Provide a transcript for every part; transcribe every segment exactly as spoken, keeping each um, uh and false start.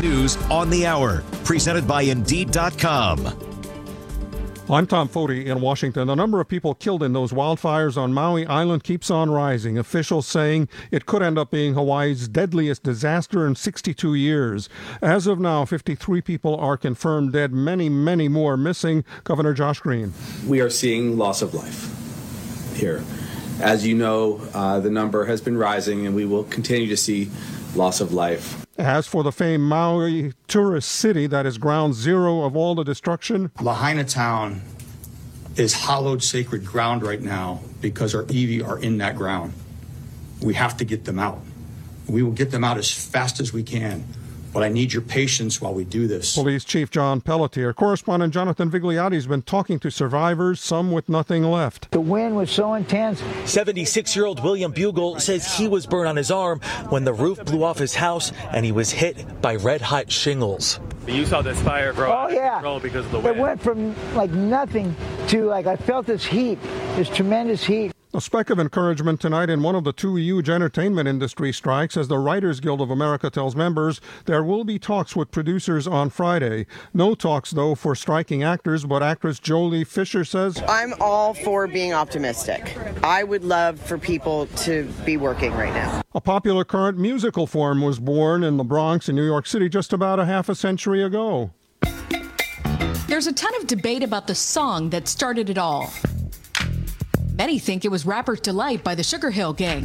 News on the Hour, presented by Indeed dot com. I'm Tom Foti in Washington. The number of people killed in those wildfires on Maui Island keeps on rising. Officials saying it could end up being Hawaii's deadliest disaster in sixty-two years. As of now, fifty-three people are confirmed dead, many, many more missing. Governor Josh Green. We are seeing loss of life here. As you know, uh, the number has been rising, and we will continue to see loss of life. As for the famed Maui tourist city that is ground zero of all the destruction, Lahaina town is hallowed sacred ground right now because our iwi are in that ground. We have to get them out. We will get them out as fast as we can. But I need your patience while we do this. Police Chief John Pelletier. Correspondent Jonathan Vigliotti has been talking to survivors, some with nothing left. The wind was so intense. seventy-six-year-old William Bugle says he was burned on his arm when the roof blew off his house and he was hit by red-hot shingles. You saw this fire grow out oh, yeah. of control because of the wind. It went from like nothing to like I felt this heat, this tremendous heat. A speck of encouragement tonight in one of the two huge entertainment industry strikes as the Writers Guild of America tells members there will be talks with producers on Friday. No talks, though, for striking actors, but actress Jolie Fisher says, I'm all for being optimistic. I would love for people to be working right now. A popular current musical form was born in the Bronx in New York City just about a half a century ago. There's a ton of debate about the song that started it all. Many think it was Rapper's Delight by the Sugar Hill Gang.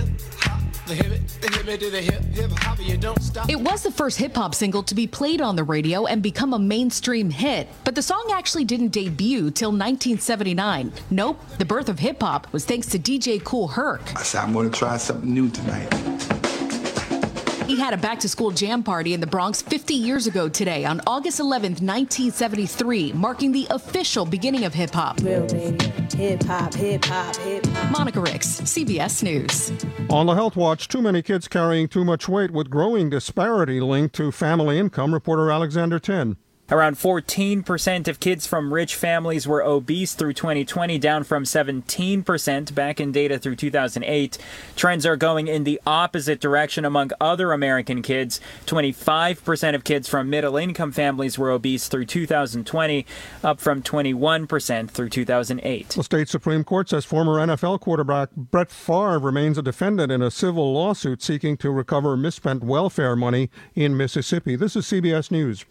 It was the first hip-hop single to be played on the radio and become a mainstream hit. But the song actually didn't debut till nineteen seventy-nine. Nope, the birth of hip-hop was thanks to D J Kool Herc. I said, I'm going to try something new tonight. He had a back-to-school jam party in the Bronx fifty years ago today on August eleventh, nineteen seventy-three, marking the official beginning of hip-hop. Real baby. Hip-hop, hip-hop, hip-hop. Monica Ricks, C B S News. On the Health Watch, too many kids carrying too much weight with growing disparity linked to family income. Reporter Alexander Tin. Around fourteen percent of kids from rich families were obese through twenty twenty, down from seventeen percent back in data through two thousand eight. Trends are going in the opposite direction among other American kids. twenty-five percent of kids from middle-income families were obese through two thousand twenty, up from twenty-one percent through two thousand eight. The state Supreme Court says former N F L quarterback Brett Favre remains a defendant in a civil lawsuit seeking to recover misspent welfare money in Mississippi. This is C B S News.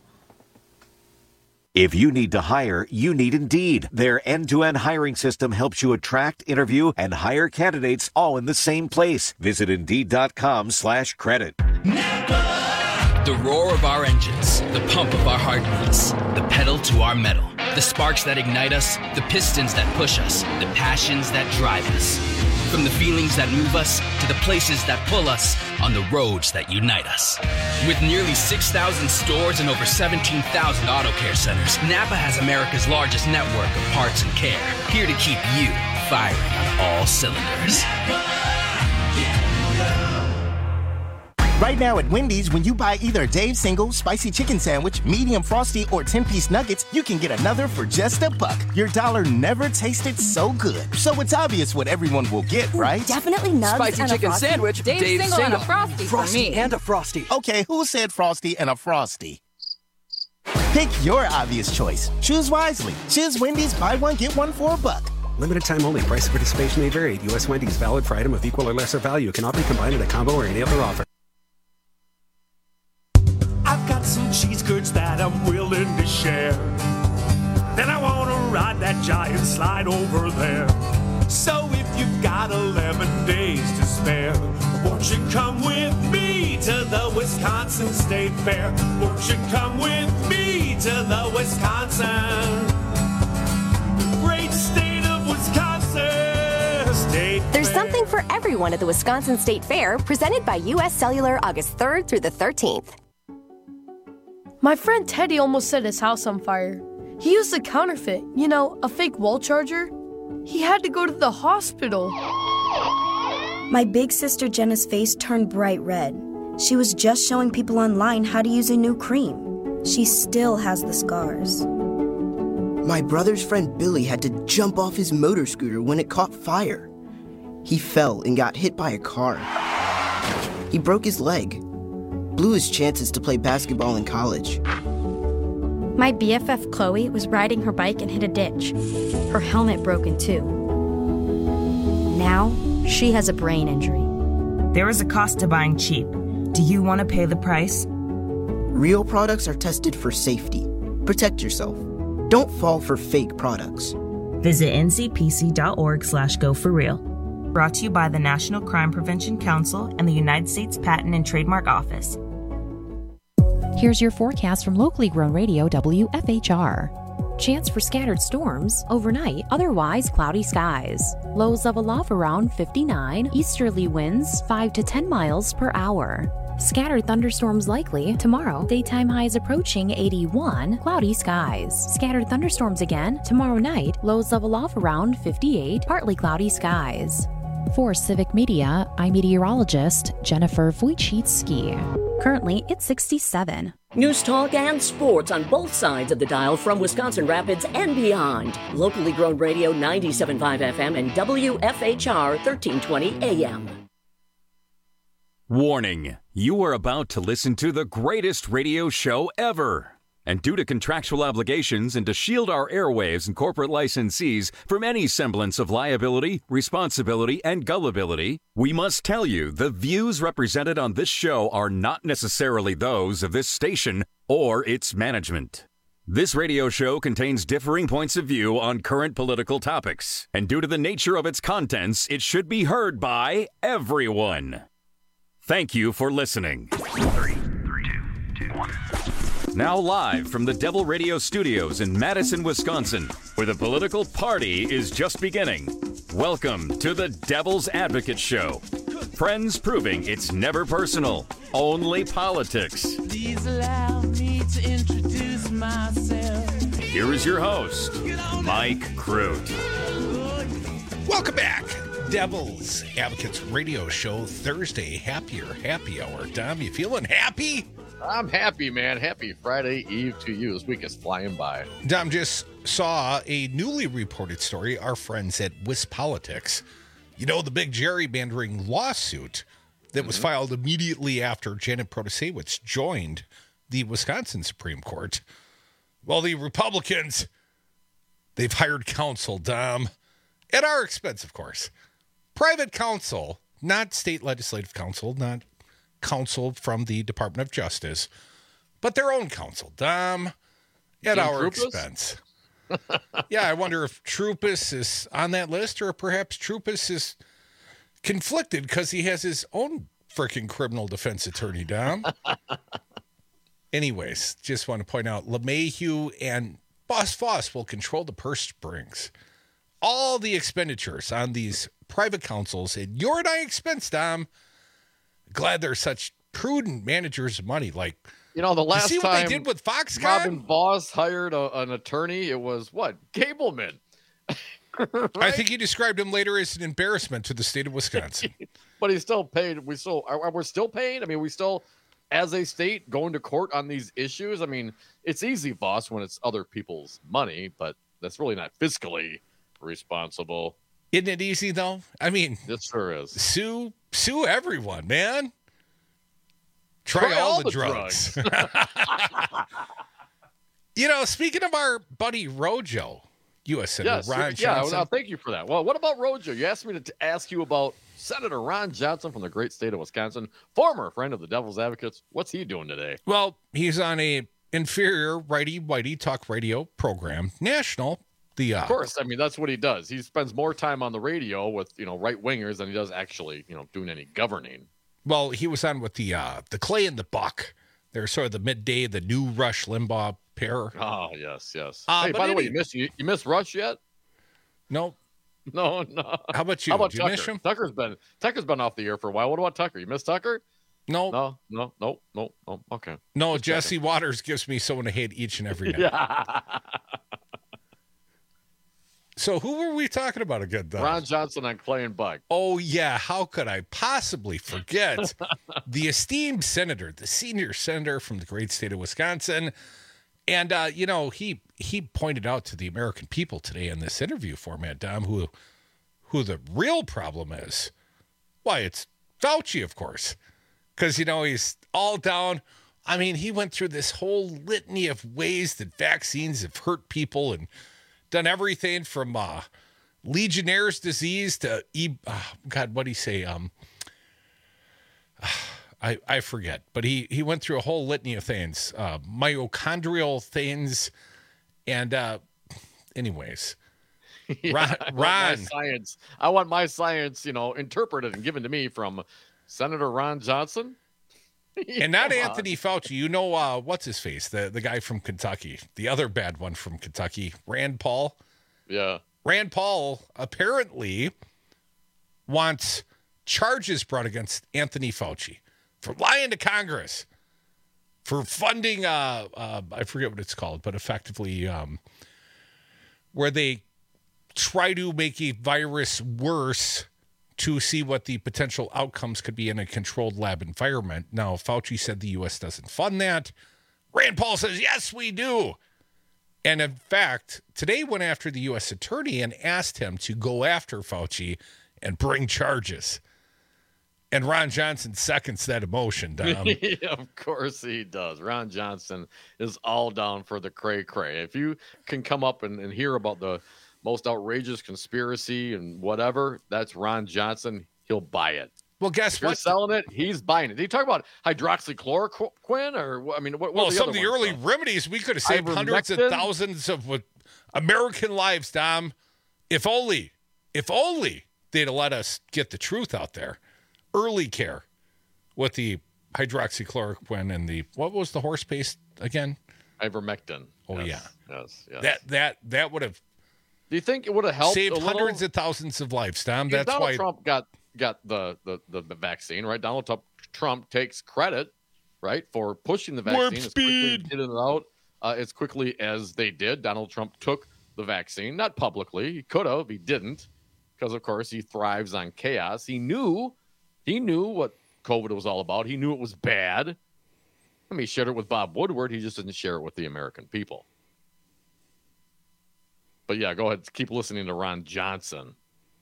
If you need to hire, you need Indeed. Their end-to-end hiring system helps you attract, interview, and hire candidates all in the same place. Visit Indeed.com slash credit. The roar of our engines, the pump of our heartbeats, the pedal to our metal, the sparks that ignite us, the pistons that push us, the passions that drive us. From the feelings that move us to the places that pull us on the roads that unite us. With nearly six thousand stores and over seventeen thousand auto care centers, Napa has America's largest network of parts and care, here to keep you firing on all cylinders. Right now at Wendy's, when you buy either a Dave's Single, Spicy Chicken Sandwich, Medium Frosty, or ten-piece nuggets, you can get another for just a buck. Your dollar never tasted so good. So it's obvious what everyone will get, right? Ooh, definitely nugs Spicy and Chicken a Sandwich, Dave's, Dave's Single, Single, and a Frosty, Frosty for me. and a Frosty. Okay, who said Frosty and a Frosty? Pick your obvious choice. Choose wisely. Choose Wendy's, buy one, get one for a buck. Limited time only. Price of participation may vary. U S Wendy's, valid for item of equal or lesser value. Cannot be combined with a combo or any other offer. I've got some cheese curds that I'm willing to share. Then I want to ride that giant slide over there. So if you've got eleven days to spare, won't you come with me to the Wisconsin State Fair? Won't you come with me to the Wisconsin, great state of Wisconsin State There's Fair. something for everyone at the Wisconsin State Fair, presented by U S Cellular August third through the thirteenth. My friend Teddy almost set his house on fire. He used a counterfeit, you know, a fake wall charger. He had to go to the hospital. My big sister Jenna's face turned bright red. She was just showing people online how to use a new cream. She still has the scars. My brother's friend Billy had to jump off his motor scooter when it caught fire. He fell and got hit by a car. He broke his leg. blew his chances to play basketball in college. My B F F Chloe was riding her bike and hit a ditch. Her helmet broke in two. Now, she has a brain injury. There is a cost to buying cheap. Do you want to pay the price? Real products are tested for safety. Protect yourself. Don't fall for fake products. Visit N C P C dot org slash go for real. Brought to you by the National Crime Prevention Council and the United States Patent and Trademark Office. Here's your forecast from locally grown radio W F H R. Chance for scattered storms overnight, otherwise cloudy skies. Lows level off around fifty-nine, easterly winds five to ten miles per hour. Scattered thunderstorms likely tomorrow. Daytime highs approaching eighty-one, cloudy skies. Scattered thunderstorms again tomorrow night. Lows level off around fifty-eight, partly cloudy skies. For Civic Media, I'm meteorologist Jennifer Wojcicki. Currently, it's sixty-seven. News talk and sports on both sides of the dial from Wisconsin Rapids and beyond. Locally grown radio ninety-seven point five F M and W F H R thirteen twenty A M. Warning, you are about to listen to the greatest radio show ever. And due to contractual obligations and to shield our airwaves and corporate licensees from any semblance of liability, responsibility, and gullibility, we must tell you the views represented on this show are not necessarily those of this station or its management. This radio show contains differing points of view on current political topics, and due to the nature of its contents, it should be heard by everyone. Thank you for listening. Three, three, two, two, one. Now live from the Devil Radio Studios in Madison, Wisconsin, where the political party is just beginning. Welcome to the Devil's Advocate Show. Friends proving it's never personal, only politics. Please allow me to introduce myself. Here is your host, Mike Crute. Welcome back. Devil's Advocates Radio Show, Thursday, happier happy hour. Dom, you feeling happy? I'm happy, man. Happy Friday Eve to you. This week is flying by. Dom just saw a newly reported story. Our friends at WisPolitics, you know, the big gerrymandering lawsuit that mm-hmm. was filed immediately after Janet Protasiewicz joined the Wisconsin Supreme Court. Well, the Republicans, they've hired counsel, Dom, at our expense, of course. Private counsel, not state legislative counsel, not counsel from the Department of Justice, but their own counsel, Dom, at Jim our Troupis? expense. Yeah, I wonder if Troupis is on that list, or perhaps Troupis is conflicted because he has his own freaking criminal defense attorney, Dom. Anyways, just want to point out, LeMahieu and Boss Foss will control the purse strings. All the expenditures on these private counsels at your and I expense, Dom. Glad they're such prudent managers of money. Like, you know, the last you see time what they did with Foxconn? Robin Voss hired a, an attorney, it was what? Gableman. Right? I think he described him later as an embarrassment to the state of Wisconsin. But he's still paid. We still are we're still paying. I mean, we still, as a state, going to court on these issues. I mean, it's easy, Voss, when it's other people's money, but that's really not fiscally responsible. Isn't it easy though? I mean, it sure is. Sue, sue everyone, man. Try, Try all, all the, the drugs. drugs. You know, speaking of our buddy Rojo, U S Senator yes, Ron yeah, Johnson. Yeah, well, thank you for that. Well, what about Rojo? You asked me to t- ask you about Senator Ron Johnson from the great state of Wisconsin, former friend of the Devil's Advocates. What's he doing today? Well, he's on a inferior righty-whitey talk radio program, national. The, uh, of course, I mean, that's what he does. He spends more time on the radio with, you know, right-wingers than he does actually, you know, doing any governing. Well, he was on with the uh, the Clay and the Buck. They're sort of the midday, the new Rush Limbaugh pair. Oh, yes, yes. Uh, hey, by the way, he... you missed, you, you missed Rush yet? No. No, no. How about you? How about Did you Tucker? miss him? Tucker's been, Tucker's been off the air for a while. What about Tucker? You missed Tucker? No. No, no, no, no, no. Okay. No, Just Jesse checking. Waters gives me someone to hate each and every night. Yeah. So who were we talking about again, though? Ron Johnson on Clay and Buck. Oh, yeah. How could I possibly forget the esteemed senator, the senior senator from the great state of Wisconsin. And, uh, you know, he he pointed out to the American people today in this interview format, Dom, who, who the real problem is. Why, it's Fauci, of course. because, you know, he's all down. I mean, he went through this whole litany of ways that vaccines have hurt people and done everything from uh, Legionnaire's disease to, e- uh, God, what did he say? Um, I, I forget, but he, he went through a whole litany of things, uh, mitochondrial things. And uh, anyways, Yeah, Ron, I want Ron my science. I want my science, you know, interpreted and given to me from Senator Ron Johnson. and not Come on. Anthony Fauci. You know, uh, what's his face? The the guy from Kentucky, the other bad one from Kentucky, Rand Paul. Yeah. Rand Paul apparently wants charges brought against Anthony Fauci for lying to Congress, for funding, uh, uh, I forget what it's called, but effectively um, where they try to make a virus worse to see what the potential outcomes could be in a controlled lab environment. Now, Fauci said the U S doesn't fund that. Rand Paul says, yes, we do. And in fact, today went after the U S attorney and asked him to go after Fauci and bring charges. And Ron Johnson seconds that emotion, Dom. Yeah, of course he does. Ron Johnson is all down for the cray cray. If you can come up and, and hear about the most outrageous conspiracy and whatever, that's Ron Johnson. He'll buy it. Well, guess if you're what? selling it, he's buying it. Did you talk about hydroxychloroquine or what- I mean, what, what Well, were the some other of the ones, early though? remedies, we could have saved hundreds of Ivermectin? thousands of what- American lives, Dom. If only, if only they'd have let us get the truth out there. Early care with the hydroxychloroquine and the, what was the horse paste again? Ivermectin. Oh, Yes, yeah. Yes, yes. That, that, that would have Do you think it would have helped saved a little? hundreds of thousands of lives, Dom. Yeah, That's Donald why. Trump got got the, the, the, the vaccine, right? Donald Trump, Trump takes credit, right, for pushing the vaccine Warp as quickly, speed. getting it out uh, as quickly as they did. Donald Trump took the vaccine, not publicly. He could have, he didn't, because of course he thrives on chaos. He knew, he knew what COVID was all about. He knew it was bad. I mean, he shared it with Bob Woodward. He just didn't share it with the American people. But yeah, go ahead. Keep listening to Ron Johnson.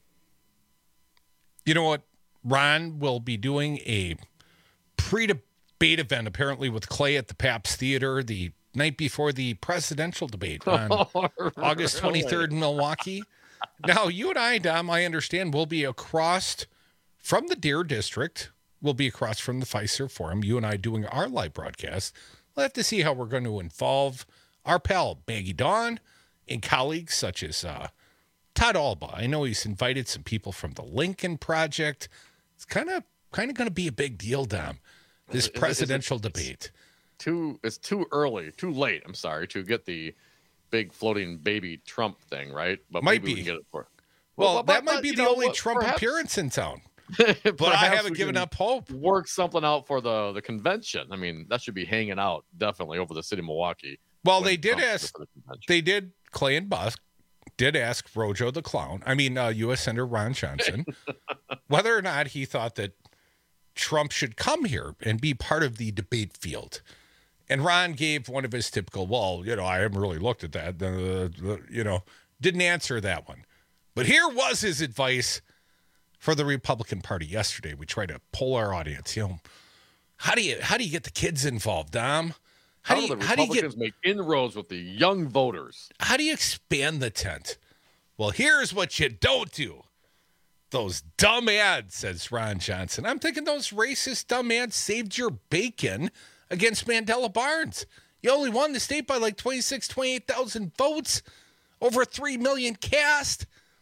You know what? Ron will be doing a pre-debate event, apparently, with Clay at the Pabst Theater the night before the presidential debate on Oh, August twenty-third in Milwaukee. Now, you and I, Dom, I understand, will be across from the Deer District. We'll be across from the Pfizer Forum. You and I doing our live broadcast. We'll have to see how we're going to involve our pal, Maggie Dawn, and colleagues such as uh, Todd Alba. I know he's invited some people from the Lincoln Project. It's kind of kind of going to be a big deal, Dom, this Is it- is it- presidential it's debate. Too, it's too early, too late. I'm sorry to get the big floating baby Trump thing, right? But Might maybe we be. can get it for. Well, but- that but, might be you the know only what, Trump perhaps- appearance in town. But But I perhaps haven't we given can up hope. Work something out for the the convention. I mean, that should be hanging out definitely over the city of Milwaukee. Well, when they did Trump's there ask, for the convention. they did, Clay and Busk did ask Rojo the Clown, I mean, uh, U S Senator Ron Johnson, whether or not he thought that Trump should come here and be part of the debate field. And Ron gave one of his typical, well, you know, I haven't really looked at that, uh, you know, didn't answer that one. But here was his advice for the Republican Party yesterday. We tried to poll our audience, you know, how do you, how do you get the kids involved, Dom? How, How do do you, the how do you Republicans get make inroads with the young voters? How do you expand the tent? Well, here's what you don't do. Those dumb ads, says Ron Johnson. I'm thinking those racist dumb ads saved your bacon against Mandela Barnes. You only won the state by like twenty-six, twenty-eight thousand votes, over three million cast.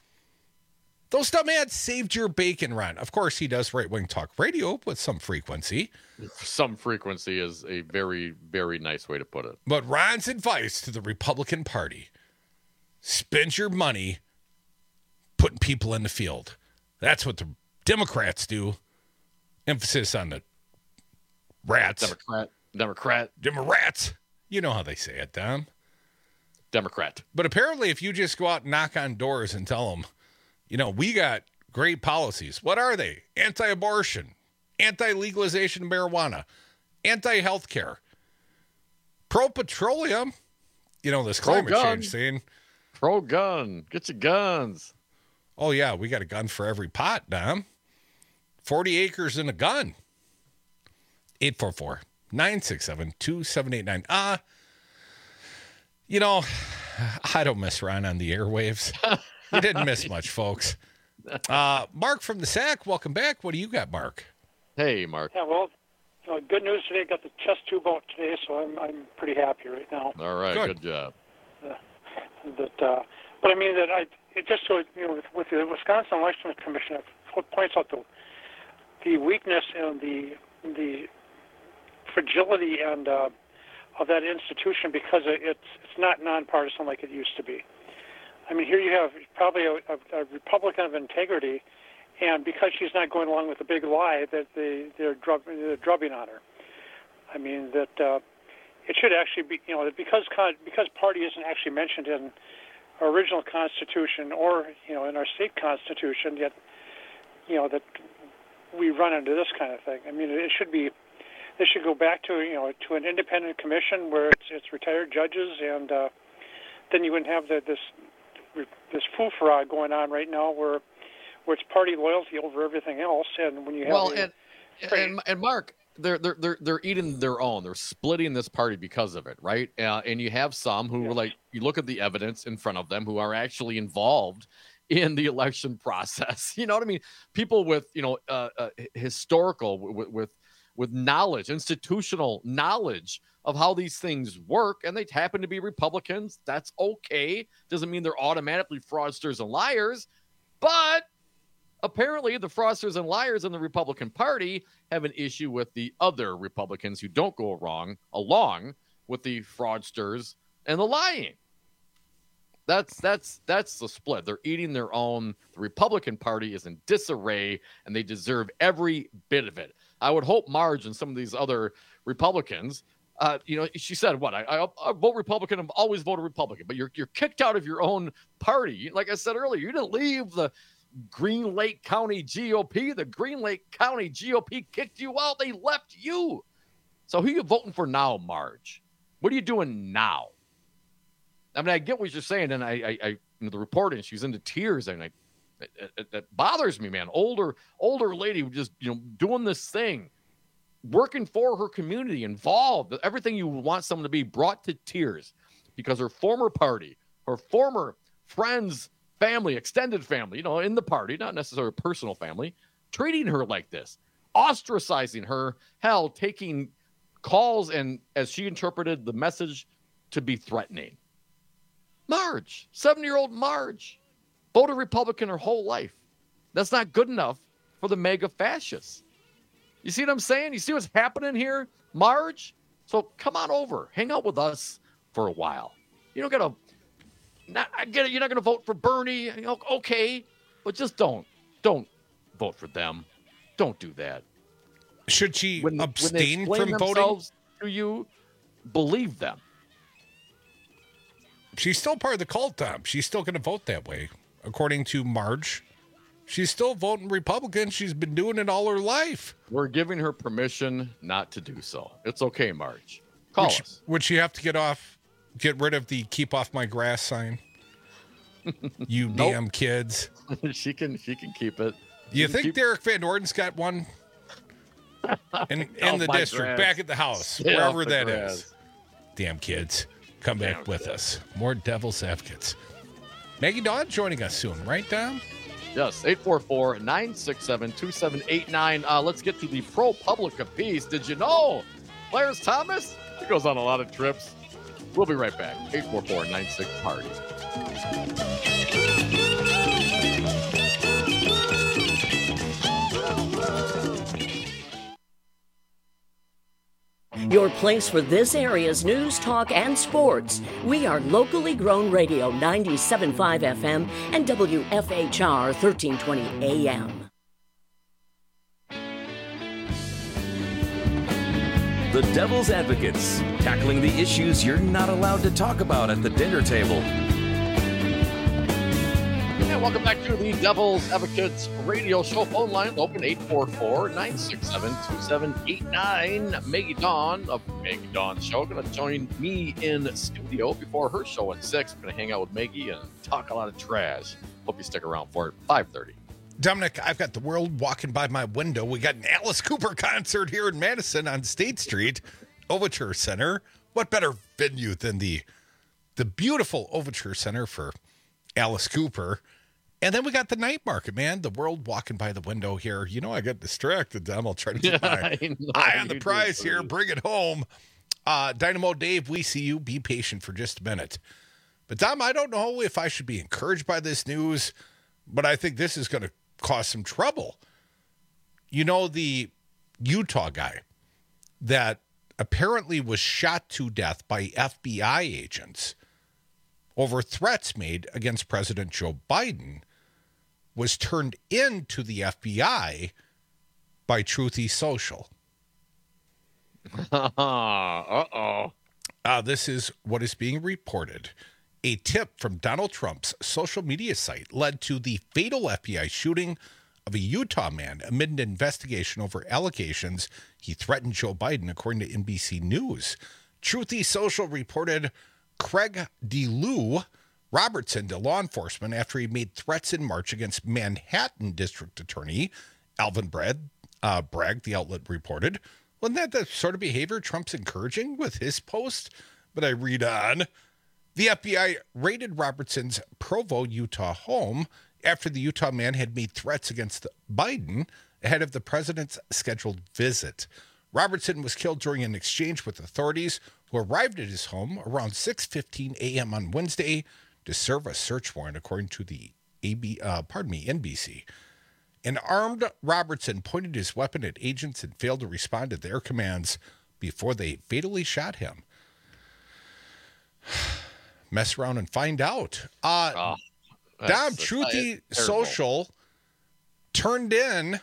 Those dumb ads saved your bacon, Ron. Of course, he does right-wing talk radio with some frequency. Some frequency is a very, very nice way to put it. But Ron's advice to the Republican Party, spend your money putting people in the field. That's what the Democrats do. Emphasis on the rats. Democrat. Democrat. Democrats. You know how they say it, Dom. Democrat. But apparently, if you just go out and knock on doors and tell them, you know, we got great policies. What are they? Anti-abortion, anti-legalization of marijuana, anti-health care, pro-petroleum. You know, this climate Pro-gun. change thing. Pro-gun. Get your guns. Oh, yeah, we got a gun for every pot, Dom. forty acres and a gun. eight four four, nine six seven, two seven eight nine. Uh, you know, I don't miss Ron on the airwaves. You didn't miss much, folks. Uh, Mark from the Sack, welcome back. What do you got, Mark? Hey, Mark. Yeah, well, uh, good news today. Got the chest tube out today, so I'm I'm pretty happy right now. All right, good, good job. Uh, that, uh, but I mean that I it just so you know with, with the Wisconsin Election Commission, it points out the the weakness and the the fragility and uh, of that institution because it's it's not nonpartisan like it used to be. I mean, here you have probably a, a, a Republican of integrity, and because she's not going along with the big lie, that they they're, drub, they're drubbing on her. I mean that uh, it should actually be, you know, that because because party isn't actually mentioned in our original Constitution or you know in our state Constitution, yet you know that we run into this kind of thing. I mean, it should be. This should go back to you know to an independent commission where it's it's retired judges, and uh, then you wouldn't have the, this. this foofara going on right now where where it's party loyalty over everything else, and when you have well the, and, and and Mark they're they're they're they're eating their own, they're splitting this party because of it, right? Uh, and you have some who yes. were like, you look at the evidence in front of them who are actually involved in the election process. You know what I mean? People with you know uh, uh, historical with, with with knowledge, institutional knowledge of how these things work, and they happen to be Republicans. That's okay. Doesn't mean they're automatically fraudsters and liars, but apparently the fraudsters and liars in the Republican Party have an issue with the other Republicans who don't go wrong along with the fraudsters and the lying. That's that's that's the split. They're eating their own. The Republican Party is in disarray, and they deserve every bit of it. I would hope Marge and some of these other Republicans, uh, you know, she said, what, I, I, I vote Republican, I've always voted Republican, but you're you're kicked out of your own party. Like I said earlier, you didn't leave the Green Lake County G O P. The Green Lake County G O P kicked you out. They left you. So who are you voting for now, Marge? What are you doing now? I mean, I get what you're saying, and I, I, I you know, the reporting, she's into tears, and I, it, it, it bothers me, man. Older, older lady just, you know, doing this thing, working for her community, involved, everything you want someone to be, brought to tears because her former party, her former friends, family, extended family, you know, in the party, not necessarily personal family, treating her like this, ostracizing her, hell, taking calls and, as she interpreted the message, to be threatening. Marge, seven-year-old Marge, voted Republican her whole life. That's not good enough for the mega fascists. You see what I'm saying? You see what's happening here, Marge? So come on over. Hang out with us for a while. You don't got to, not, I get it, you're not going to vote for Bernie. You know, okay, but just don't. Don't vote for them. Don't do that. Should she when, abstain when from voting? To you, believe them. She's still part of the cult, Tom. She's still going to vote that way. According to Marge, she's still voting Republican. She's been doing it all her life. We're giving her permission not to do so. It's okay, Marge. Call would she, us. Would she have to get off, get rid of the keep off my grass sign? You Nope. damn kids. she can she can keep it. Do you She can think keep- Derek Van Orden's got one in, in Off the my district, grass. back at the house, Stay wherever off the that grass. is? Damn kids. Come back Damn with kids. us. More Devil's Advocates. Maggie Dodd joining us soon, right, Tom? Yes, eight four four, nine six seven, two seven eight nine. Uh, let's get to the ProPublica piece. Did you know Clarence Thomas? He goes on a lot of trips. We'll be right back. eight four four, nine six, party. Your place for this area's news, talk, and sports. We are locally grown radio ninety-seven point five F M and W F H R thirteen twenty A M. The Devil's Advocates, tackling the issues you're not allowed to talk about at the dinner table. And welcome back to the Devil's Advocates radio show. Phone line open eight four four, nine six seven, two seven eight nine. Maggie Dawn of Maggie Dawn Show going to join me in studio before her show at six. We're going to hang out with Maggie and talk a lot of trash. Hope you stick around for it. five thirty. Dominic, I've got the world walking by my window. We got an Alice Cooper concert here in Madison on State Street, Overture Center. What better venue than the the beautiful Overture Center for Alice Cooper? And then we got the night market, man. The world walking by the window here. You know, I got distracted, Dom. I'll try to keep my eye on the prize here. Bring it home. Uh, Dynamo Dave, we see you. Be patient for just a minute. But, Dom, I don't know if I should be encouraged by this news, but I think this is going to cause some trouble. You know, the Utah guy that apparently was shot to death by F B I agents over threats made against President Joe Biden was turned into the F B I by Truthy Social. Uh-oh. Uh, this is what is being reported. A tip from Donald Trump's social media site led to the fatal F B I shooting of a Utah man amid an investigation over allegations he threatened Joe Biden, according to N B C News. Truthy Social reported Craig DeLue Robertson to law enforcement after he made threats in March against Manhattan District Attorney Alvin Bragg, uh, Bragg, the outlet reported. Wasn't that the sort of behavior Trump's encouraging with his post? But I read on. The F B I raided Robertson's Provo, Utah home after the Utah man had made threats against Biden ahead of the president's scheduled visit. Robertson was killed during an exchange with authorities who arrived at his home around six fifteen a.m. on Wednesday to serve a search warrant, according to the A B, uh, pardon me, N B C. An armed Robertson pointed his weapon at agents and failed to respond to their commands before they fatally shot him. Mess around and find out. Uh, oh, Dom, Truthy Social turned in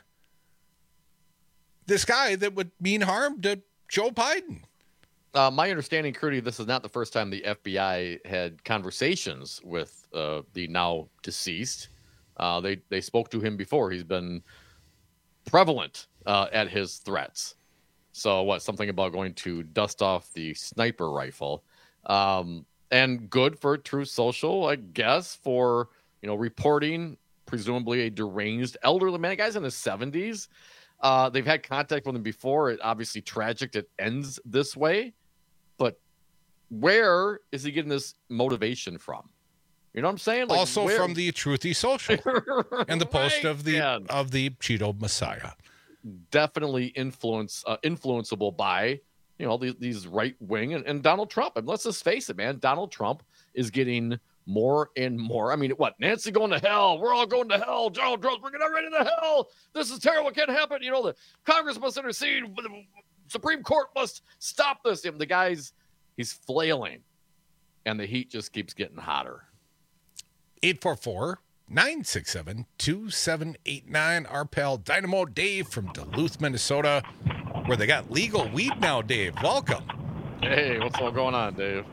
this guy that would mean harm to Joe Biden. Uh, my understanding, Crudy, this is not the first time the F B I had conversations with uh, the now deceased. Uh, they they spoke to him before. He's been prevalent uh, at his threats. So what? Something about going to dust off the sniper rifle. Um, And good for Truth Social, I guess, for, you know, reporting presumably a deranged elderly man. The guy's in his seventies. Uh, they've had contact with him before. It obviously tragic it ends this way. But where is he getting this motivation from? You know what I'm saying? Like, also where? From the Truthy Social and the post Right, of the man. of the Cheeto Messiah. Definitely influence uh, influenceable by, you know, these, these right wing and, and Donald Trump. And let's just face it, man. Donald Trump is getting more and more. I mean, what? Nancy going to hell. We're all going to hell. Donald Trump's bringing everybody to hell. This is terrible. It can't happen. You know, the Congress must intercede. The Supreme Court must stop this. The guy's, he's flailing. And the heat just keeps getting hotter. eight four four, nine six seven, two seven eight nine. Our pal Dynamo Dave from Duluth, Minnesota, where they got legal weed now. Dave, welcome. Hey, what's all going on, Dave?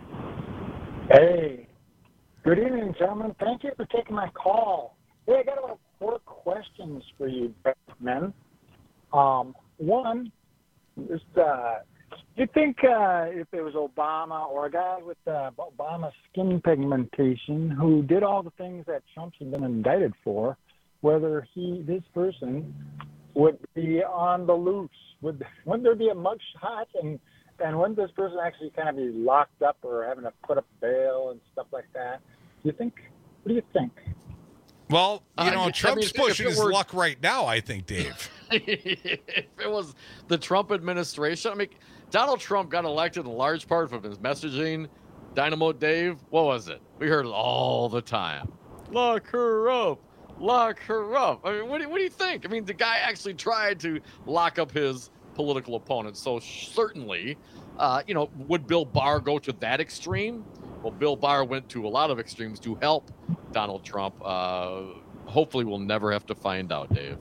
Hey, good evening, gentlemen. Thank you for taking my call. Hey, I got about four questions for you, men. Um, one, just, uh, do you think uh, if it was Obama or a guy with uh, Obama skin pigmentation who did all the things that Trump's been indicted for, whether he, this person, would be on the loose? Would wouldn't there be a mug shot, and and wouldn't this person actually kind of be locked up or having to put up bail and stuff like that? Do you think? What do you think? Well, you Uh, know, I mean, Trump's if it pushing his were- luck right now, I think, Dave. If it was the Trump administration, I mean, Donald Trump got elected in large part from his messaging. Dynamo Dave, what was it? We heard it all the time. Lock her up. Lock her up. I mean, what do, what do you think? I mean, the guy actually tried to lock up his political opponent. So certainly, uh, you know, would Bill Barr go to that extreme? Well, Bill Barr went to a lot of extremes to help Donald Trump. Uh, hopefully we'll never have to find out, Dave.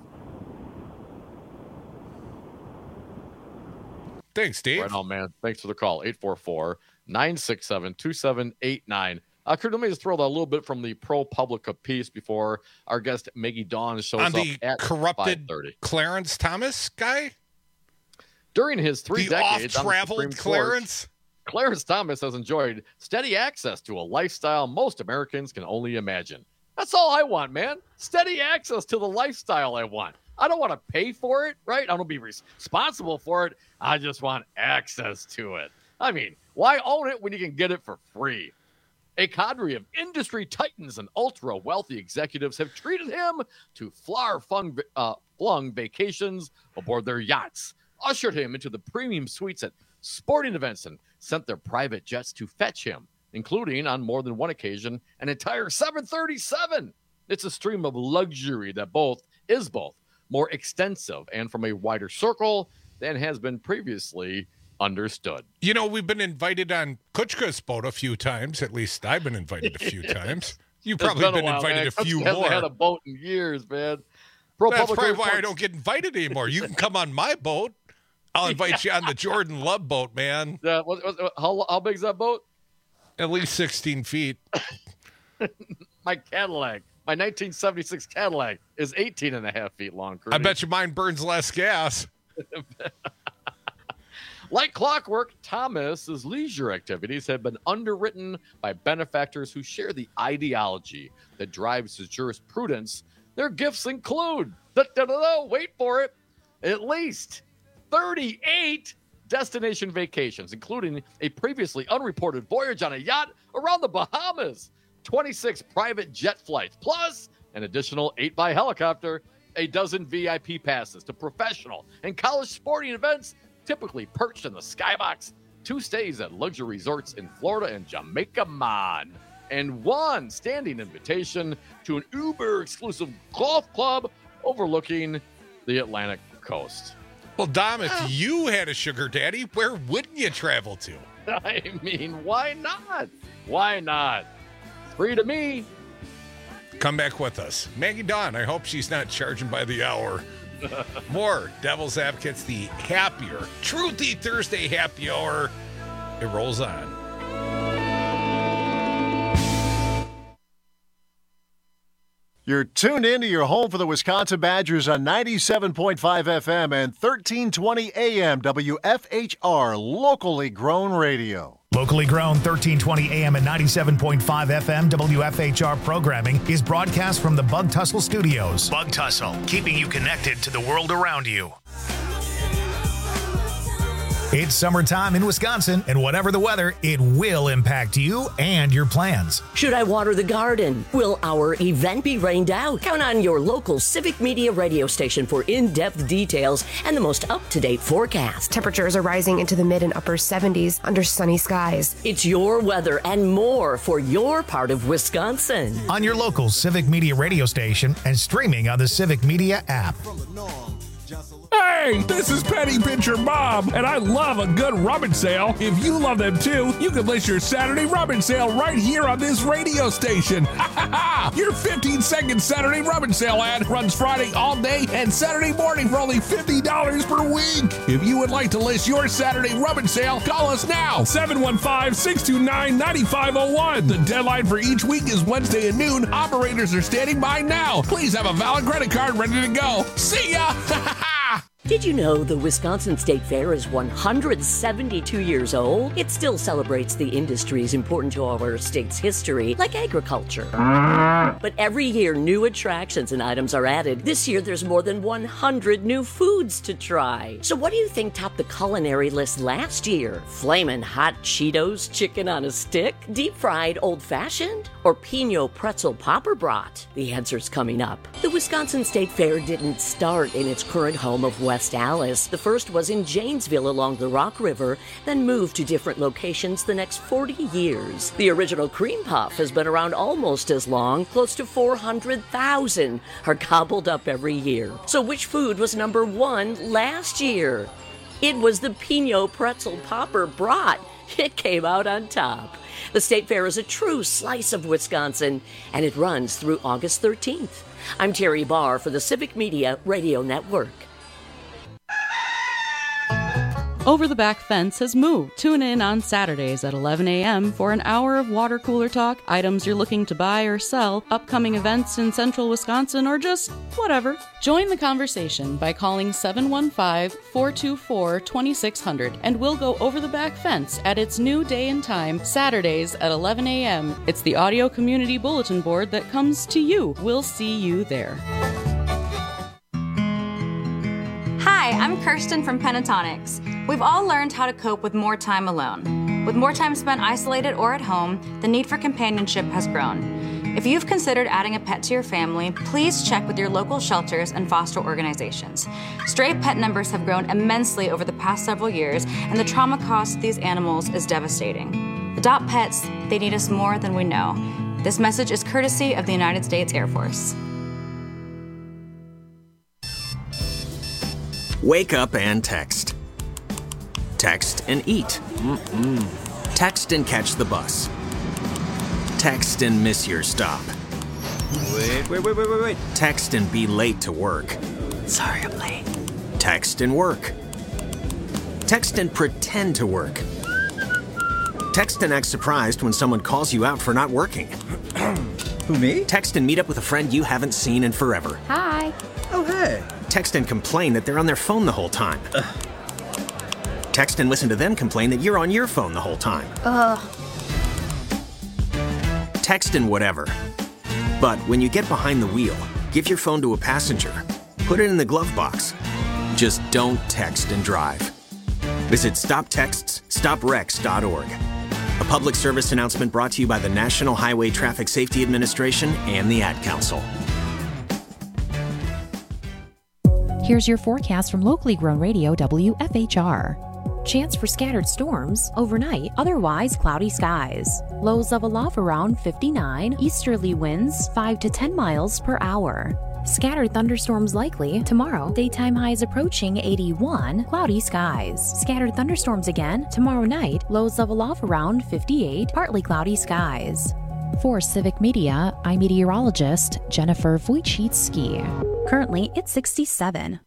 Thanks, Dave. Right on, man. Thanks for the call. eight four four, nine six seven, two seven eight nine. Uh, Kurt, let me just throw that a little bit from the ProPublica piece before our guest Maggie Dawn shows On up the at corrupted five thirty. Clarence Thomas guy? During his three The decades on the off-traveled Supreme Court, Clarence? Clarence Thomas has enjoyed steady access to a lifestyle most Americans can only imagine. That's all I want, man. Steady access to the lifestyle I want. I don't want to pay for it, right? I don't be responsible for it. I just want access to it. I mean, why own it when you can get it for free? A cadre of industry titans and ultra-wealthy executives have treated him to far-flung uh, flung vacations aboard their yachts, ushered him into the premium suites at sporting events, and sent their private jets to fetch him, including, on more than one occasion, an entire seven thirty-seven. It's a stream of luxury that both is both more extensive and from a wider circle than has been previously understood. You know, we've been invited on Kutchka's boat a few times. At least I've been invited a few times. You've probably been, been while, invited man. a few Kutchka more. hasn't had a boat in years, man. Pro That's Public probably reports. why I don't get invited anymore. You can come on my boat. I'll invite yeah. you on the Jordan Love boat, man. Yeah, what, what, how, how big's that boat? At least sixteen feet. My Cadillac, my nineteen seventy-six Cadillac is eighteen and a half feet long. Curtis. I bet you mine burns less gas. Like clockwork, Thomas's leisure activities have been underwritten by benefactors who share the ideology that drives his jurisprudence. Their gifts include, da, da, da, da, wait for it, at least thirty-eight destination vacations, including a previously unreported voyage on a yacht around the Bahamas, twenty-six private jet flights, plus an additional eight by helicopter, a dozen V I P passes to professional and college sporting events, typically perched in the skybox, two stays at luxury resorts in Florida and Jamaica, man, and one standing invitation to an uber-exclusive golf club overlooking the Atlantic coast. Well, Dom, if you had a sugar daddy, where wouldn't you travel to? I mean, why not? Why not? Free to me. Come back with us. Maggie Dawn, I hope she's not charging by the hour. More Devil's Advocates, the happier, Truthy Thursday happy hour. It rolls on. You're tuned in to your home for the Wisconsin Badgers on ninety-seven point five F M and thirteen twenty A M W F H R, locally grown radio. Locally grown thirteen twenty A M and ninety-seven point five F M W F H R programming is broadcast from the Bug Tussle Studios. Bug Tussle, keeping you connected to the world around you. It's summertime in Wisconsin, and whatever the weather, it will impact you and your plans. Should I water the garden? Will our event be rained out? Count on your local Civic Media radio station for in-depth details and the most up-to-date forecast. Temperatures are rising into the mid and upper seventies under sunny skies. It's your weather and more for your part of Wisconsin. On your local Civic Media radio station and streaming on the Civic Media app. Hey, this is Penny Pincher Bob, and I love a good rummage sale. If you love them too, you can list your Saturday rummage sale right here on this radio station. Ha ha ha! Your fifteen second Saturday rummage sale ad runs Friday all day and Saturday morning for only fifty dollars per week. If you would like to list your Saturday rummage sale, call us now, seven one five, six two nine, nine five zero one. The deadline for each week is Wednesday at noon. Operators are standing by now. Please have a valid credit card ready to go. See ya! Ha ha ha! Did you know the Wisconsin State Fair is one hundred seventy-two years old? It still celebrates the industries important to our state's history, like agriculture. But every year, new attractions and items are added. This year, there's more than one hundred new foods to try. So what do you think topped the culinary list last year? Flamin' hot Cheetos chicken on a stick? Deep-fried old-fashioned? Or Pinot pretzel popper brat? The answer's coming up. The Wisconsin State Fair didn't start in its current home of West Allis. The first was in Janesville along the Rock River, then moved to different locations the next forty years. The original cream puff has been around almost as long. Close to four hundred thousand are gobbled up every year. So which food was number one last year? It was the Pinot pretzel popper brat. It came out on top. The State Fair is a true slice of Wisconsin, and it runs through August thirteenth. I'm Terry Barr for the Civic Media Radio Network. Over the Back Fence has moved. Tune in on Saturdays at eleven a.m. for an hour of water cooler talk, items you're looking to buy or sell, upcoming events in central Wisconsin, or just whatever. Join the conversation by calling seven one five, four two four, two six zero zero and we'll go over the back fence at its new day and time, Saturdays at eleven a.m. It's the audio community bulletin board that comes to you. We'll see you there. Hi, I'm Kirsten from Pentatonics. We've all learned how to cope with more time alone. With more time spent isolated or at home, the need for companionship has grown. If you've considered adding a pet to your family, please check with your local shelters and foster organizations. Stray pet numbers have grown immensely over the past several years, and the trauma caused to these animals is devastating. Adopt pets, they need us more than we know. This message is courtesy of the United States Air Force. Wake up and text. Text and eat. Mm-mm. Text and catch the bus. Text and miss your stop. Wait, wait, wait, wait, wait, wait. Text and be late to work. Sorry, I'm late. Text and work. Text and pretend to work. Text and act surprised when someone calls you out for not working. Who, me? Text and meet up with a friend you haven't seen in forever. Hi. Oh, hey. Text and complain that they're on their phone the whole time. Ugh. Text and listen to them complain that you're on your phone the whole time. Ugh. Text and whatever. But when you get behind the wheel, give your phone to a passenger. Put it in the glove box. Just don't text and drive. Visit stop texts stop wrecks dot org. A public service announcement brought to you by the National Highway Traffic Safety Administration and the Ad Council. Here's your forecast from locally grown radio W F H R. Chance for scattered storms overnight, otherwise cloudy skies. Lows level off around fifty-nine, easterly winds five to ten miles per hour. Scattered thunderstorms likely tomorrow. Daytime highs approaching eighty-one, cloudy skies. Scattered thunderstorms again tomorrow night. Lows level off around fifty-eight, partly cloudy skies. For Civic Media, I'm meteorologist Jennifer Wojcicki. Currently, it's sixty-seven.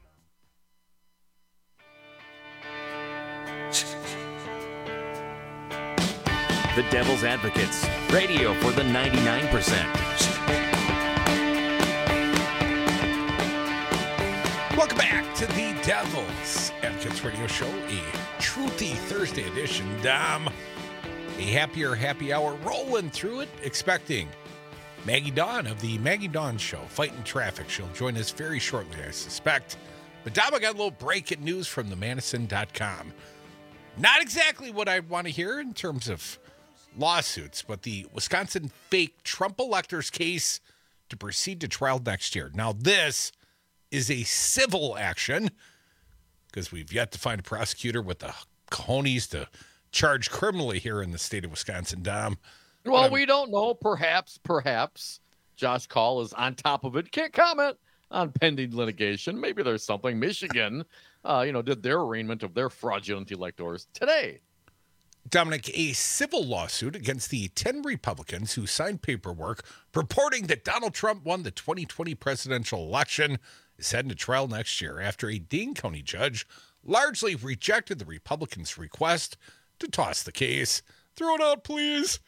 The Devil's Advocates, radio for the ninety-nine percent. Welcome back to the Devil's Advocates radio show, a Truthy Thursday edition. Dom, a happier happy hour rolling through it, expecting Maggie Dawn of the Maggie Dawn Show, Fighting Traffic. She'll join us very shortly, I suspect. But Dom, I got a little breaking news from the Madison dot com. Not exactly what I want to hear in terms of lawsuits, but the Wisconsin fake Trump electors case to proceed to trial next year. Now, this is a civil action because we've yet to find a prosecutor with the cojones to charge criminally here in the state of Wisconsin, Dom. Well, um, we don't know. Perhaps, perhaps Josh Call is on top of it. Can't comment on pending litigation. Maybe there's something. Michigan, uh, you know, did their arraignment of their fraudulent electors today. Dominic, a civil lawsuit against the ten Republicans who signed paperwork purporting that Donald Trump won the twenty twenty presidential election is heading to trial next year after a Dane County judge largely rejected the Republicans' request to toss the case. Throw it out, please.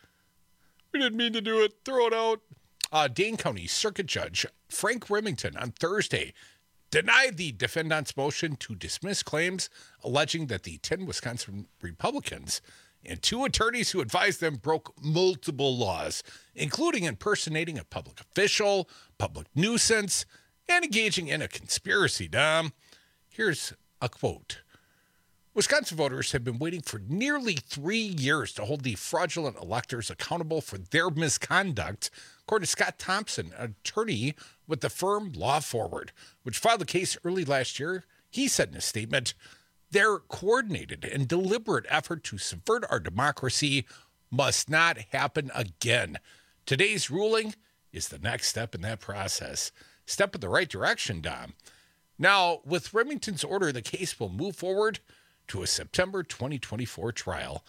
We didn't mean to do it. Throw it out. Uh, Dane County Circuit Judge Frank Remington on Thursday denied the defendant's motion to dismiss claims alleging that the ten Wisconsin Republicans and two attorneys who advised them broke multiple laws, including impersonating a public official, public nuisance, and engaging in a conspiracy, Dom. Here's a quote. Wisconsin voters have been waiting for nearly three years to hold the fraudulent electors accountable for their misconduct, according to Scott Thompson, an attorney with the firm Law Forward, which filed the case early last year. He said in a statement, their coordinated and deliberate effort to subvert our democracy must not happen again. Today's ruling is the next step in that process. Step in the right direction, Dom. Now, with Remington's order, the case will move forward to a September twenty twenty-four trial.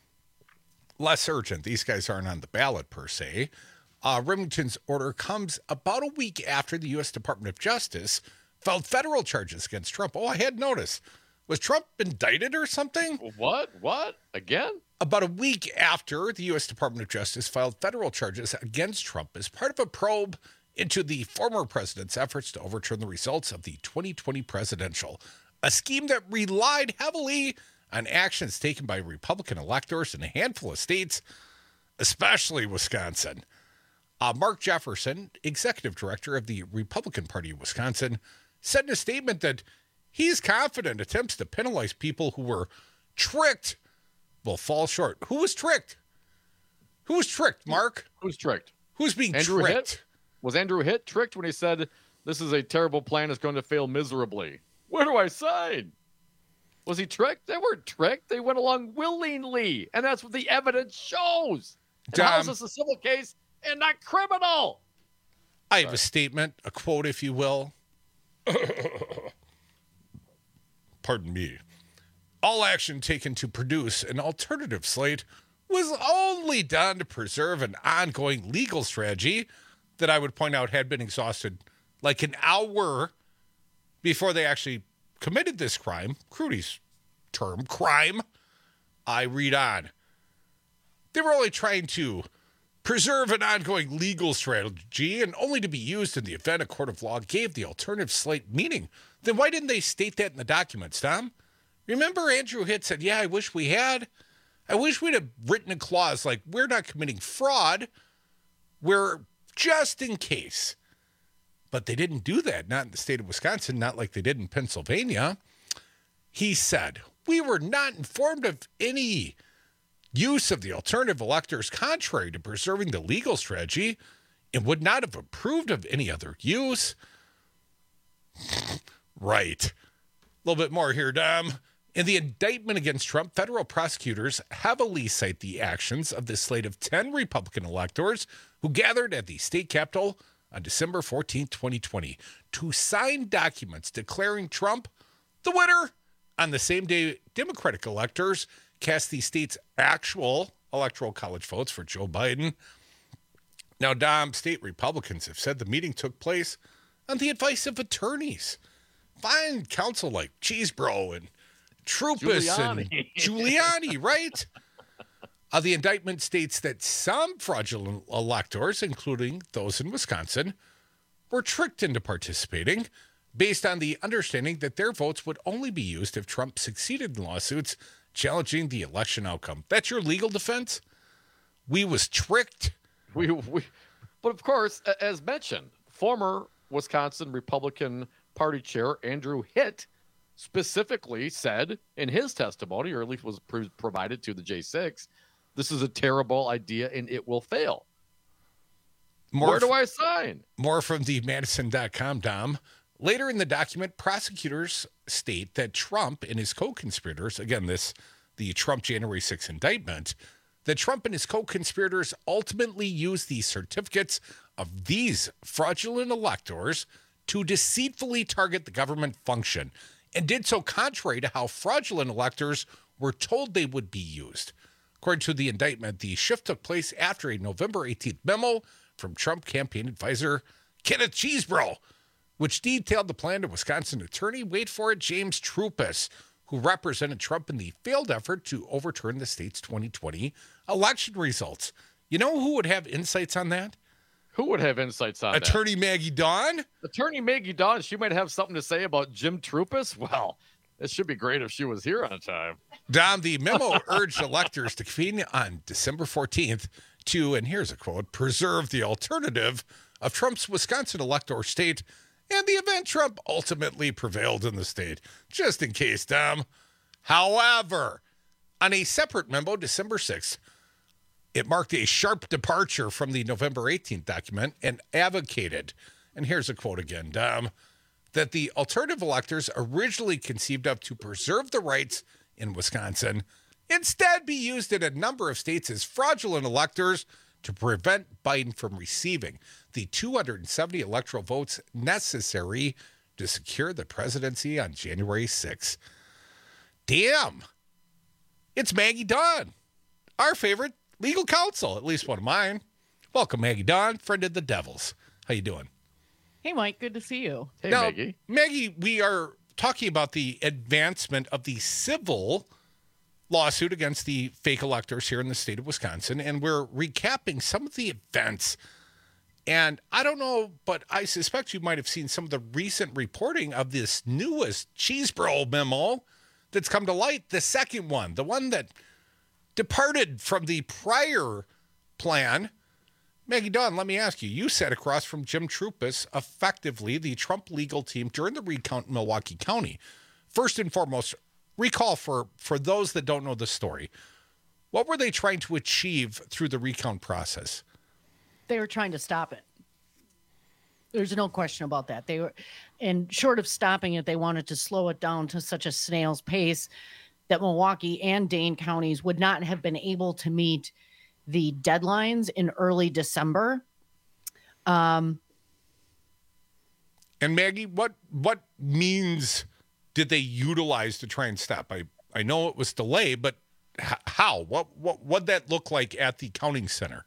Less urgent. These guys aren't on the ballot, per se. Uh, Remington's order comes about a week after the U S Department of Justice filed federal charges against Trump. Oh, I had noticed. Was Trump indicted or something? What? What? Again? About a week after the U S Department of Justice filed federal charges against Trump as part of a probe into the former president's efforts to overturn the results of the twenty twenty presidential, a scheme that relied heavily on actions taken by Republican electors in a handful of states, especially Wisconsin. Uh, Mark Jefferson, executive director of the Republican Party of Wisconsin, said in a statement that he's confident attempts to penalize people who were tricked will fall short. Who was tricked? Who was tricked, Mark? Who's tricked? Who's being Andrew tricked? Hitt? Was Andrew Hitt tricked when he said, this is a terrible plan, it's going to fail miserably? Where do I sign? Was he tricked? They weren't tricked. They went along willingly, and that's what the evidence shows. And how is this a civil case and not criminal? I have Sorry. a statement, a quote, if you will. Pardon me. All action taken to produce an alternative slate was only done to preserve an ongoing legal strategy that I would point out had been exhausted like an hour before they actually committed this crime. Crudy's term, crime. I read on. They were only trying to preserve an ongoing legal strategy and only to be used in the event a court of law gave the alternative slate meaning. Then why didn't they state that in the documents, Tom? Remember Andrew Hitt said, yeah, I wish we had. I wish we'd have written a clause like, we're not committing fraud. We're just in case. But they didn't do that, not in the state of Wisconsin, not like they did in Pennsylvania. He said, we were not informed of any use of the alternative electors contrary to preserving the legal strategy and would not have approved of any other use. Right. A little bit more here, Dom. In the indictment against Trump, federal prosecutors heavily cite the actions of the slate of ten Republican electors who gathered at the state capitol on December fourteenth, twenty twenty, to sign documents declaring Trump the winner on the same day Democratic electors cast the state's actual electoral college votes for Joe Biden. Now, Dom, state Republicans have said the meeting took place on the advice of attorneys. Fine counsel like Cheesebro and Troopus Giuliani. and Giuliani, right? Uh, the indictment states that some fraudulent electors, including those in Wisconsin, were tricked into participating based on the understanding that their votes would only be used if Trump succeeded in lawsuits challenging the election outcome. That's your legal defense? We was tricked? We, we, but of course, as mentioned, former Wisconsin Republican Party Chair Andrew Hitt specifically said in his testimony, or at least was pre- provided to the J six, this is a terrible idea and it will fail. More Where do f- I sign? More from the Madison dot com, Dom. Later in the document, prosecutors state that Trump and his co-conspirators, again, this the Trump January sixth indictment, that Trump and his co-conspirators ultimately used the certificates of these fraudulent electors to deceitfully target the government function, and did so contrary to how fraudulent electors were told they would be used. According to the indictment, the shift took place after a November eighteenth memo from Trump campaign advisor Kenneth Cheesebro, which detailed the plan to Wisconsin attorney, wait for it, James Troopus, who represented Trump in the failed effort to overturn the state's twenty twenty election results. You know who would have insights on that? Who would have insights on Attorney that? Maggie Dawn? Attorney Maggie Dawn, she might have something to say about Jim Troopus. Well, it should be great if she was here on time. Dom, the memo urged electors to convene on December fourteenth to, and here's a quote, preserve the alternative of Trump's Wisconsin elector state and the event Trump ultimately prevailed in the state, just in case, Dom. However, on a separate memo, December sixth, it marked a sharp departure from the November eighteenth document and advocated, and here's a quote again, Dom, that the alternative electors originally conceived of to preserve the rights in Wisconsin instead be used in a number of states as fraudulent electors to prevent Biden from receiving the two hundred seventy electoral votes necessary to secure the presidency on January sixth. Damn. It's Maggie Dawn, our favorite legal counsel, at least one of mine. Welcome, Maggie Dawn, friend of the Devils. How you doing? Hey, Mike. Good to see you. Hey, now, Maggie. Maggie, we are talking about the advancement of the civil lawsuit against the fake electors here in the state of Wisconsin, and we're recapping some of the events. And I don't know, but I suspect you might have seen some of the recent reporting of this newest Cheesebro memo that's come to light, the second one, the one that departed from the prior plan. Maggie Dawn, let me ask you, you sat across from Jim Troupis, effectively the Trump legal team during the recount in Milwaukee County. First and foremost, recall for, for those that don't know the story, what were they trying to achieve through the recount process? They were trying to stop it. There's no question about that. They were, and short of stopping it, they wanted to slow it down to such a snail's pace that Milwaukee and Dane counties would not have been able to meet the deadlines in early December. Um, and Maggie, what what means did they utilize to try and stop? I, I know it was delay, but h- how? What what what'd that look like at the counting center?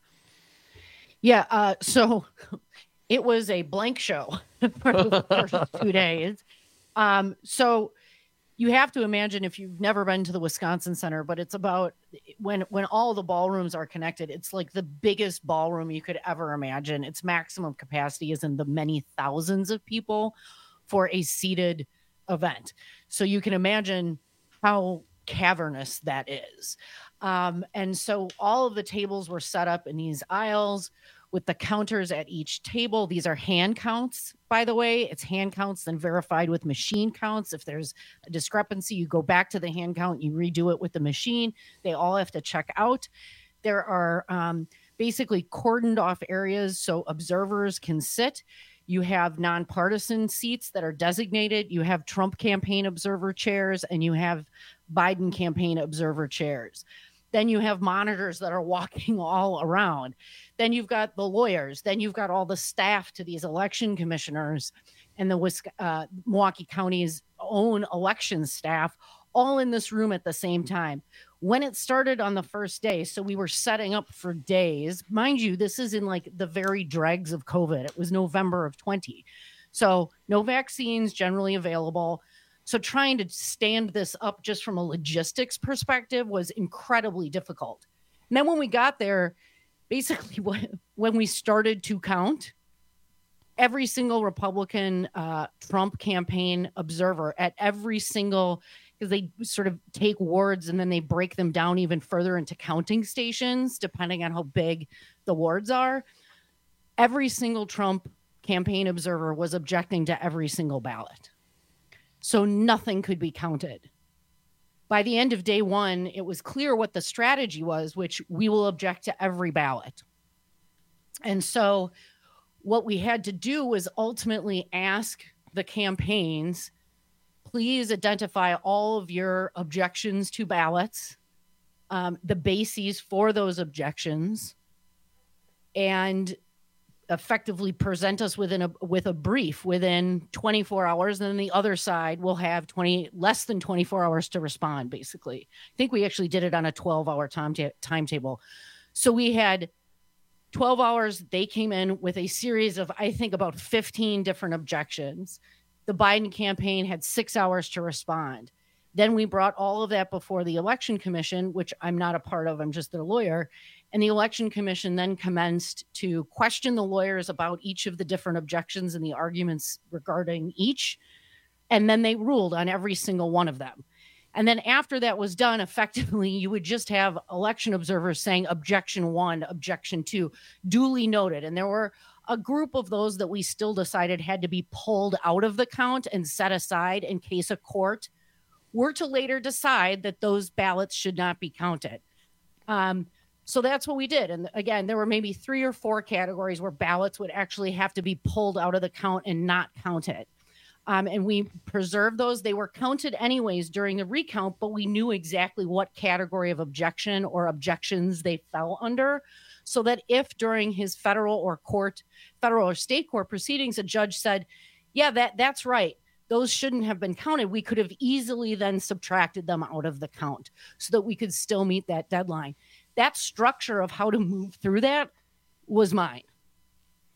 Yeah, uh, so it was a blank show for the first two days. Um, so you have to imagine, if you've never been to the Wisconsin Center, but it's about when when all the ballrooms are connected, it's like the biggest ballroom you could ever imagine. Its maximum capacity is in the many thousands of people for a seated event. So you can imagine how cavernous that is. Um, and so all of the tables were set up in these aisles with the counters at each table. These are hand counts, by the way. It's hand counts, then verified with machine counts. If there's a discrepancy, you go back to the hand count, you redo it with the machine. They all have to check out. There are um, basically cordoned off areas so observers can sit. You have nonpartisan seats that are designated. You have Trump campaign observer chairs, and you have Biden campaign observer chairs. Then you have monitors that are walking all around. Then you've got the lawyers. Then you've got all the staff to these election commissioners and the uh, Milwaukee County's own election staff, all in this room at the same time. When it started on the first day, so we were setting up for days. Mind you, this is in like the very dregs of COVID. It was November of twenty. So no vaccines generally available. So trying to stand this up just from a logistics perspective was incredibly difficult. And then when we got there, basically when we started to count, every single Republican uh, Trump campaign observer at every single, because they sort of take wards and then they break them down even further into counting stations, depending on how big the wards are. Every single Trump campaign observer was objecting to every single ballot. So nothing could be counted. By the end of day one, it was clear what the strategy was, which we will object to every ballot. And so what we had to do was ultimately ask the campaigns, please identify all of your objections to ballots, um, the bases for those objections, and effectively present us within a with a brief within twenty-four hours, and then the other side will have twenty less than twenty-four hours to respond. Basically, I think we actually did it on a twelve hour time ta- timetable. So we had twelve hours. They came in with a series of, I think, about fifteen different objections. The Biden campaign had six hours to respond. Then we brought all of that before the Election Commission, which I'm not a part of. I'm just their lawyer. And the Election Commission then commenced to question the lawyers about each of the different objections and the arguments regarding each. And then they ruled on every single one of them. And then after that was done, effectively, you would just have election observers saying objection one, objection two, duly noted. And there were a group of those that we still decided had to be pulled out of the count and set aside in case a court were to later decide that those ballots should not be counted. Um, So that's what we did. And again, there were maybe three or four categories where ballots would actually have to be pulled out of the count and not counted. Um, and we preserved those. They were counted anyways during the recount, but we knew exactly what category of objection or objections they fell under. So that if during his federal or court, federal or state court proceedings, a judge said, yeah, that that's right, those shouldn't have been counted, we could have easily then subtracted them out of the count so that we could still meet that deadline. That structure of how to move through that was mine.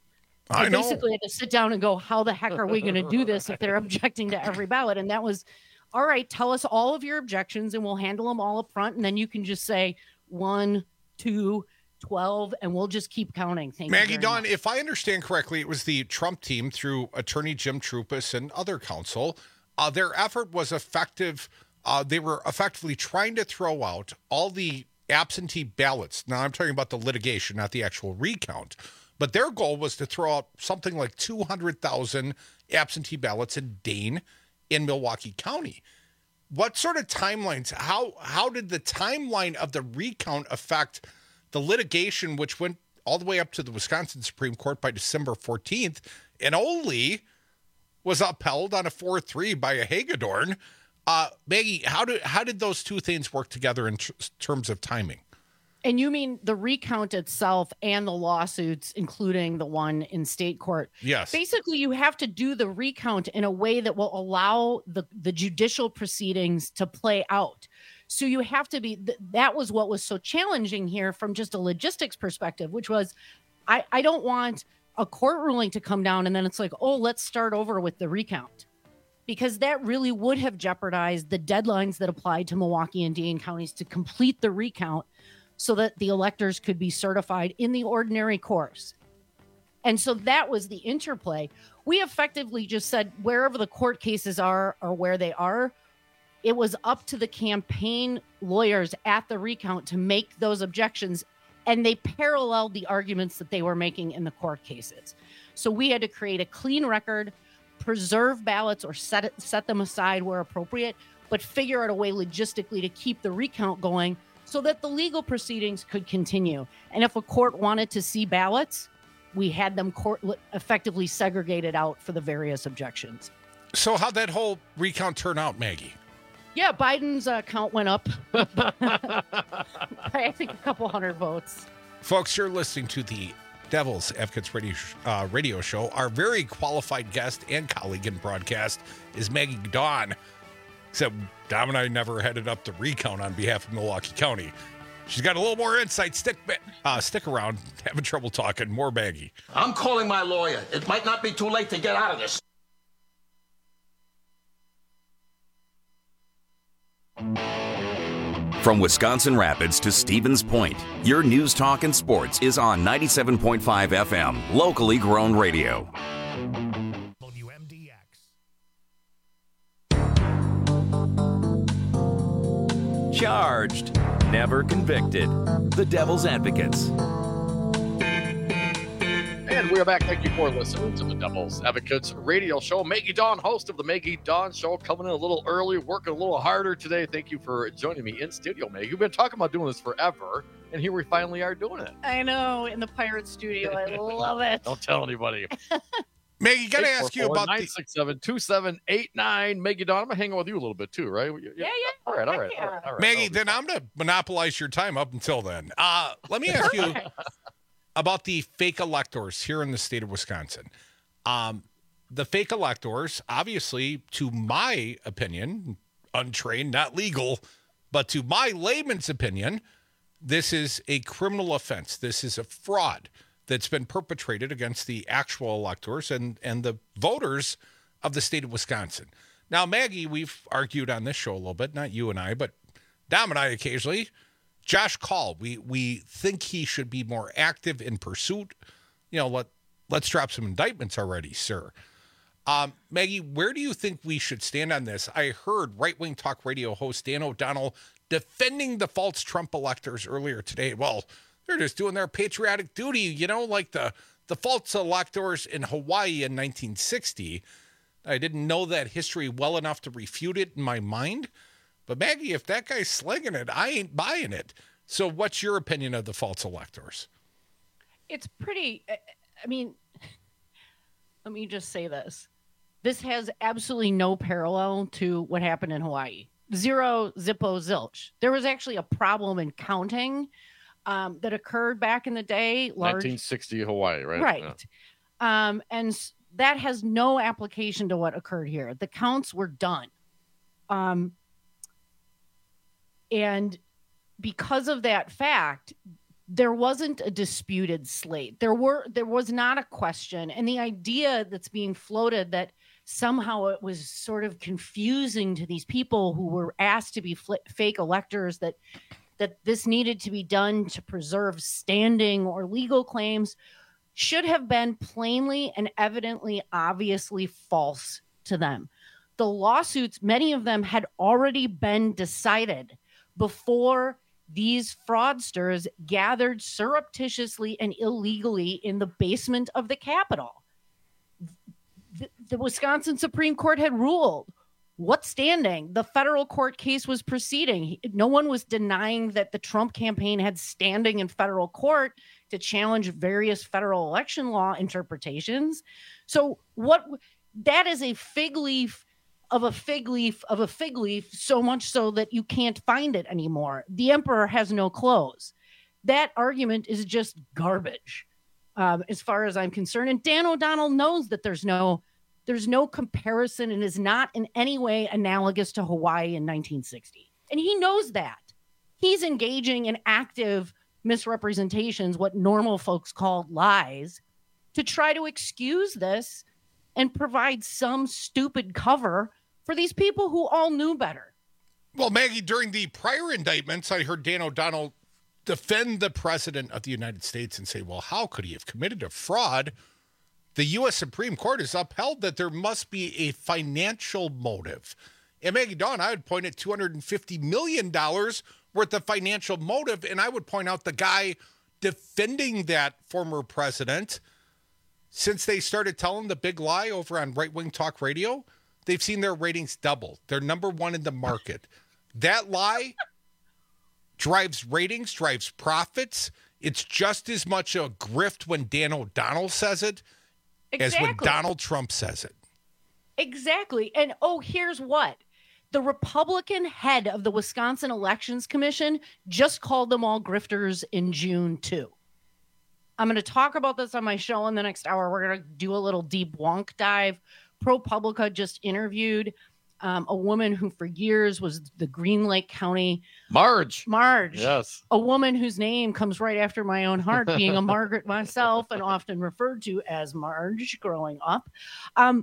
I, I know. basically had to sit down and go, how the heck are we going to do this if they're objecting to every ballot? And that was, all right, tell us all of your objections and we'll handle them all up front. And then you can just say one, two, twelve, and we'll just keep counting. Thank Maggie you. Dawn, much. if I understand correctly, it was the Trump team through Attorney Jim Trupis and other counsel. Uh, their effort was effective. Uh, they were effectively trying to throw out all the absentee ballots. Now, I'm talking about the litigation, not the actual recount. But their goal was to throw out something like two hundred thousand absentee ballots in Dane in Milwaukee County. What sort of timelines, how how did the timeline of the recount affect the litigation, which went all the way up to the Wisconsin Supreme Court by December fourteenth and only was upheld on a four three by a Hagedorn? Uh, Maggie, how did, how did those two things work together in tr- terms of timing? And you mean the recount itself and the lawsuits, including the one in state court? Yes. Basically, you have to do the recount in a way that will allow the, the judicial proceedings to play out. So you have to be, th- that was what was so challenging here from just a logistics perspective, which was, I, I don't want a court ruling to come down and then it's like, oh, let's start over with the recount. Because that really would have jeopardized the deadlines that applied to Milwaukee and Dane counties to complete the recount so that the electors could be certified in the ordinary course. And so that was the interplay. We effectively just said wherever the court cases are or where they are, it was up to the campaign lawyers at the recount to make those objections, and they paralleled the arguments that they were making in the court cases. So we had to create a clean record, preserve ballots or set it, set them aside where appropriate, but figure out a way logistically to keep the recount going so that the legal proceedings could continue. And if a court wanted to see ballots, we had them court effectively segregated out for the various objections. So how'd that whole recount turn out, Maggie? Yeah, Biden's uh, count went up by, I think, a couple hundred votes. Folks, you're listening to the Devil's Advocates radio, uh, radio show. Our very qualified guest and colleague in broadcast is Maggie Dawn. Except Dom and I never headed up the recount on behalf of Milwaukee County. She's got a little more insight. Stick uh, stick around. Having trouble talking. More Maggie. I'm calling my lawyer. It might not be too late to get out of this. From Wisconsin Rapids to Stevens Point, your news, talk, and sports is on ninety-seven point five F M, locally grown radio. W M D X. Charged, never convicted. The Devil's Advocates. And we are back. Thank you for listening to the Devil's Advocates radio show. Maggie Dawn, host of the Maggie Dawn Show, coming in a little early, working a little harder today. Thank you for joining me in studio, Maggie. We've been talking about doing this forever, and here we finally are doing it. I know, in the Pirate Studio. I love it. Don't tell anybody. Maggie, got to ask you about nine six seven, two seven eight nine. Maggie Dawn, I'm going to hang out with you a little bit too, right? Yeah, yeah. All right, all right, yeah. all right, all right. Maggie, then I'm going to monopolize your time up until then. Uh, let me ask you about the fake electors here in the state of Wisconsin. Um, the fake electors, obviously, to my opinion, untrained, not legal, but to my layman's opinion, this is a criminal offense. This is a fraud that's been perpetrated against the actual electors and, and the voters of the state of Wisconsin. Now, Maggie, we've argued on this show a little bit, not you and I, but Dom and I occasionally. Josh Call, we we think he should be more active in pursuit. You know, let, let's drop some indictments already, sir. Um, Maggie, where do you think we should stand on this? I heard right-wing talk radio host Dan O'Donnell defending the false Trump electors earlier today. Well, they're just doing their patriotic duty, you know, like the, the false electors in Hawaii in nineteen sixty. I didn't know that history well enough to refute it in my mind. But Maggie, if that guy's slinging it, I ain't buying it. So what's your opinion of the false electors? It's pretty, I mean, let me just say this. This has absolutely no parallel to what happened in Hawaii. Zero, zippo, zilch. There was actually a problem in counting um, that occurred back in the day. Large, nineteen sixty Hawaii, right? Right. Yeah. Um, and that has no application to what occurred here. The counts were done. Um, And because of that fact, there wasn't a disputed slate. There were there was not a question. And the idea that's being floated that somehow it was sort of confusing to these people who were asked to be fl- fake electors, that that this needed to be done to preserve standing or legal claims, should have been plainly and evidently, obviously false to them. The lawsuits, many of them had already been decided before these fraudsters gathered surreptitiously and illegally in the basement of the Capitol. The, the Wisconsin Supreme Court had ruled what standing the federal court case was proceeding. No one was denying that the Trump campaign had standing in federal court to challenge various federal election law interpretations. So what that is a fig leaf of a fig leaf of a fig leaf, so much so that you can't find it anymore. The emperor has no clothes. That argument is just garbage, um, as far as I'm concerned. And Dan O'Donnell knows that there's no there's no comparison and is not in any way analogous to Hawaii in nineteen sixty. And he knows that. He's engaging in active misrepresentations, what normal folks call lies, to try to excuse this and provide some stupid cover for these people who all knew better. Well, Maggie, during the prior indictments, I heard Dan O'Donnell defend the president of the United States and say, well, how could he have committed a fraud? The U S Supreme Court has upheld that there must be a financial motive. And Maggie Dawn, I would point at two hundred fifty million dollars worth of financial motive, and I would point out the guy defending that former president, since they started telling the big lie over on Right Wing Talk Radio, they've seen their ratings double. They're number one in the market. That lie drives ratings, drives profits. It's just as much a grift when Dan O'Donnell says it Exactly. as when Donald Trump says it. Exactly. And oh, here's what. The Republican head of the Wisconsin Elections Commission just called them all grifters in June, too. I'm going to talk about this on my show in the next hour. We're going to do a little deep wonk dive. ProPublica just interviewed um, a woman who for years was the Green Lake County. Marge. Marge. Yes. A woman whose name comes right after my own heart, being a Margaret myself and often referred to as Marge growing up. Um,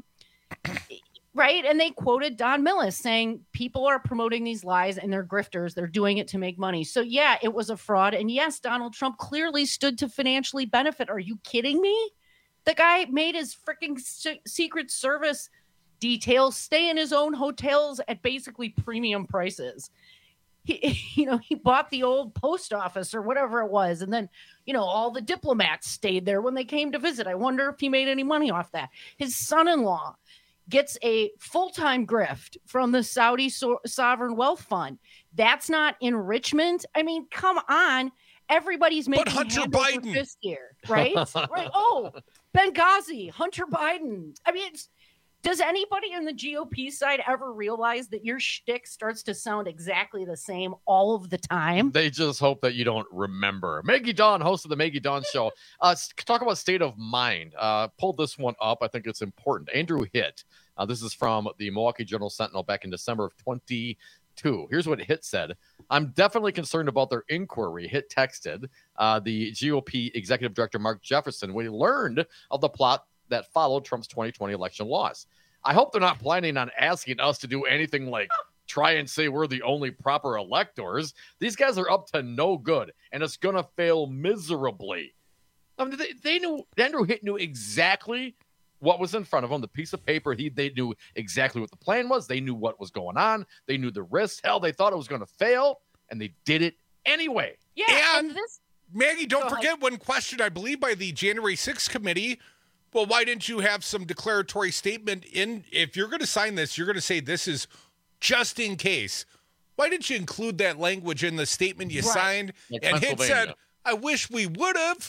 right. And they quoted Don Millis saying people are promoting these lies and they're grifters. They're doing it to make money. So, yeah, it was a fraud. And yes, Donald Trump clearly stood to financially benefit. Are you kidding me? The guy made his freaking se- Secret Service details stay in his own hotels at basically premium prices. He, you know, he bought the old post office or whatever it was. And then, you know, all the diplomats stayed there when they came to visit. I wonder if he made any money off that. His son-in-law gets a full-time grift from the Saudi so- Sovereign Wealth Fund. That's not enrichment. I mean, come on. Everybody's making but Hunter hand over Biden fist here, right? Right. Oh, Benghazi, Hunter Biden. I mean, it's, does anybody on the G O P side ever realize that your shtick starts to sound exactly the same all of the time? They just hope that you don't remember. Maggie Dawn, host of the Maggie Dawn Show. Uh, talk about state of mind. Uh, pulled this one up. I think it's important. Andrew Hitt. Uh, this is from the Milwaukee Journal Sentinel back in December of twenty twenty-two. Here's what Hitt said. I'm definitely concerned about their inquiry. Hitt texted uh, the G O P executive director, Mark Jefferson, when he learned of the plot that followed Trump's twenty twenty election loss. I hope they're not planning on asking us to do anything like try and say we're the only proper electors. These guys are up to no good, and it's going to fail miserably. I mean, they, they knew, Andrew Hitt knew exactly what was in front of them, the piece of paper. He They knew exactly what the plan was. They knew what was going on. They knew the risks. Hell, they thought it was going to fail, and they did it anyway. Yeah, and this, Maggie, don't Go forget ahead. one question, I believe, by the January sixth committee. Well, why didn't you have some declaratory statement in? If you're going to sign this, you're going to say this is just in case. Why didn't you include that language in the statement you Right. signed? Like and Hitt said, Pennsylvania. I wish we would have.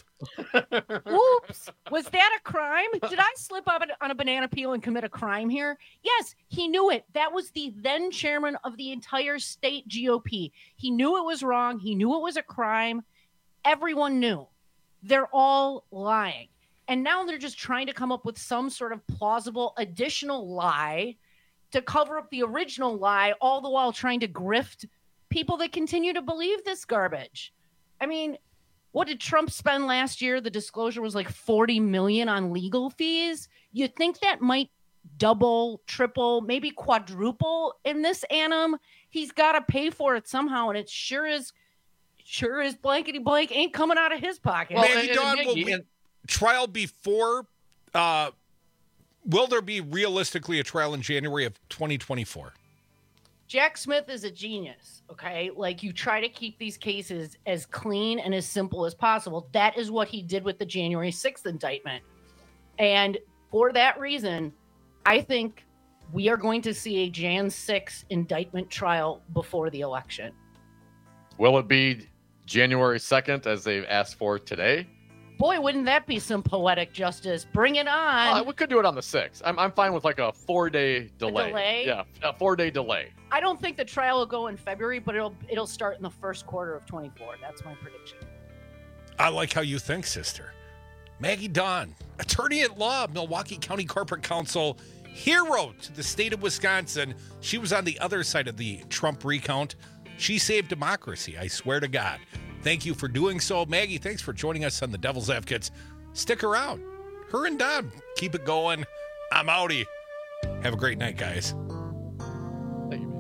Whoops. Was that a crime? Did I slip up on a banana peel and commit a crime here? Yes, he knew it. That was the then chairman of the entire state G O P. He knew it was wrong. He knew it was a crime. Everyone knew. They're all lying. And now they're just trying to come up with some sort of plausible additional lie to cover up the original lie, all the while trying to grift people that continue to believe this garbage. I mean, What did Trump spend last year? The disclosure was like forty million on legal fees. You'd think that might double, triple, maybe quadruple in this annum. He's got to pay for it somehow, and it sure is, sure is blankety blank ain't coming out of his pocket. Well, Maggie, Dawn, will we, trial before, uh, will there be realistically a trial in January of twenty twenty-four? Jack Smith is a genius, okay? Like, you try to keep these cases as clean and as simple as possible. That is what he did with the January sixth indictment. And for that reason, I think we are going to see a January sixth indictment trial before the election. Will it be January second as they've asked for today? Boy, wouldn't that be some poetic justice? Bring it on. Uh, we could do it on the sixth. I'm I'm fine with like a four-day delay. A delay? Yeah, a four-day delay. I don't think the trial will go in February, but it'll it'll start in the first quarter of twenty-four. That's my prediction. I like how you think, sister. Maggie Dawn, attorney at law, Milwaukee County Corporate Counsel, hero to the state of Wisconsin. She was on the other side of the Trump recount. She saved democracy, I swear to God. Thank you for doing so. Maggie, thanks for joining us on the Devil's Advocates. Stick around. Her and Don, keep it going. I'm outie. Have a great night, guys. Thank you.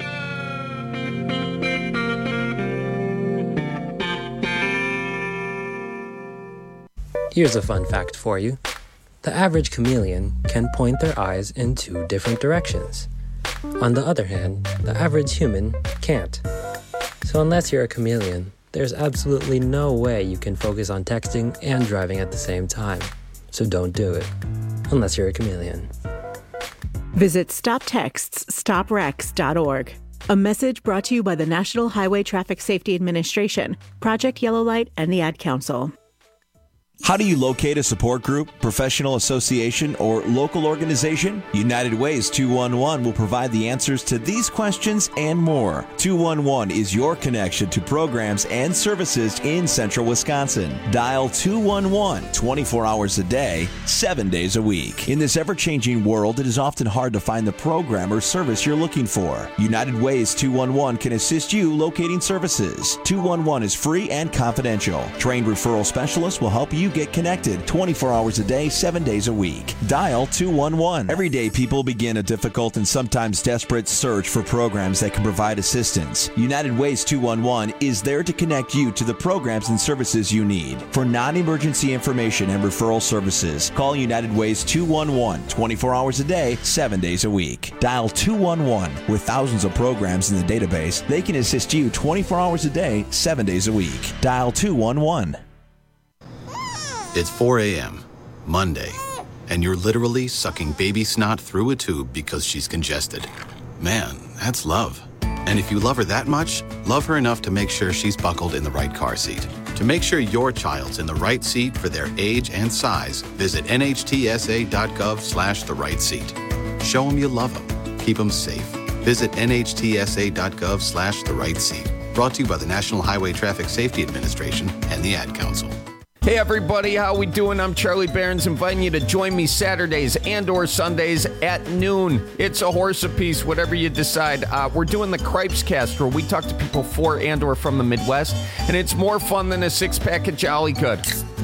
Here's a fun fact for you. The average chameleon can point their eyes in two different directions. On the other hand, the average human can't. So unless you're a chameleon, there's absolutely no way you can focus on texting and driving at the same time. So don't do it, unless you're a chameleon. Visit stop texts stop wrecks dot org. A message brought to you by the National Highway Traffic Safety Administration, Project Yellow Light, and the Ad Council. How do you locate a support group, professional association, or local organization? United Ways two one one will provide the answers to these questions and more. two one one is your connection to programs and services in central Wisconsin. Dial two one one twenty-four hours a day, seven days a week. In this ever-changing world, it is often hard to find the program or service you're looking for. United Ways two one one can assist you locating services. two one one is free and confidential. Trained referral specialists will help you get connected twenty-four hours a day, seven days a week. Dial two one one. Every day, people begin a difficult and sometimes desperate search for programs that can provide assistance. United Ways two one one is there to connect you to the programs and services you need. For non-emergency information and referral services, call United Ways two one one twenty-four hours a day, seven days a week. Dial two one one. With thousands of programs in the database, they can assist you twenty-four hours a day, seven days a week. Dial two one one. It's four a.m., Monday, and you're literally sucking baby snot through a tube because she's congested. Man, that's love. And if you love her that much, love her enough to make sure she's buckled in the right car seat. To make sure your child's in the right seat for their age and size, visit nhtsa.gov slash the right seat. Show them you love them. Keep them safe. Visit nhtsa.gov slash the right seat. Brought to you by the National Highway Traffic Safety Administration and the Ad Council. Hey everybody, how we doing? I'm Charlie Barons, inviting you to join me Saturdays and or Sundays at noon. It's a horse apiece, whatever you decide. Uh, we're doing the Cripes Cast, where we talk to people for and or from the Midwest, and it's more fun than a six-pack of Jolly Good.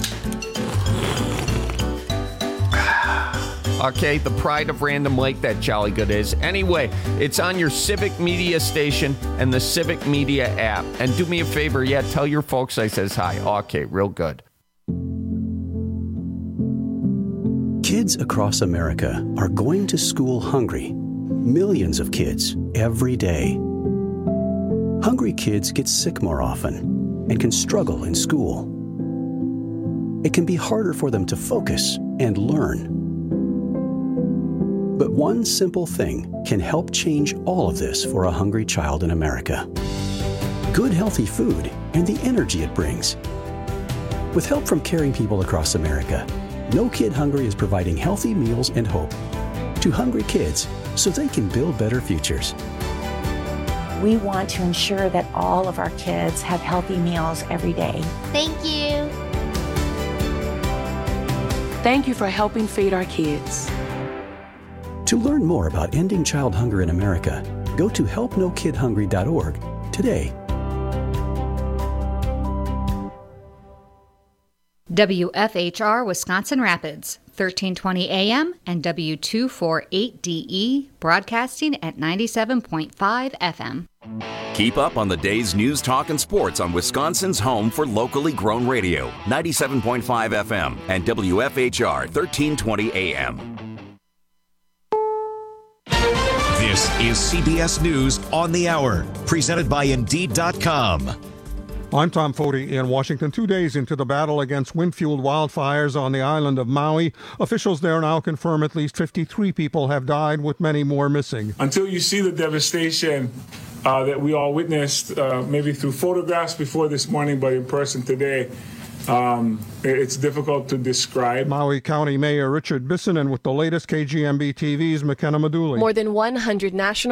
Okay, the pride of Random Lake, that Jolly Good is. Anyway, it's on your Civic Media station and the Civic Media app. And do me a favor, yeah, tell your folks I says hi. Okay, real good. Kids across America are going to school hungry. Millions of kids every day. Hungry kids get sick more often and can struggle in school. It can be harder for them to focus and learn. But one simple thing can help change all of this for a hungry child in America. Good, healthy food and the energy it brings. With help from caring people across America, No Kid Hungry is providing healthy meals and hope to hungry kids so they can build better futures. We want to ensure that all of our kids have healthy meals every day. Thank you. Thank you for helping feed our kids. To learn more about ending child hunger in America, go to help no kid hungry dot org today. W F H R Wisconsin Rapids, thirteen twenty A M and W two forty-eight D E, broadcasting at ninety-seven point five F M. Keep up on the day's news, talk, and sports on Wisconsin's home for locally grown radio, ninety-seven point five F M and W F H R thirteen twenty A M. This is C B S News on the Hour, presented by Indeed dot com. I'm Tom Foti in Washington. Two days into the battle against wind-fueled wildfires on the island of Maui, officials there now confirm at least fifty-three people have died, with many more missing. Until you see the devastation uh, that we all witnessed, uh, maybe through photographs before this morning, but in person today, Um, it's difficult to describe. Maui County Mayor Richard Bissonnette with the latest. K G M B T V's McKenna Maduli. More than one hundred national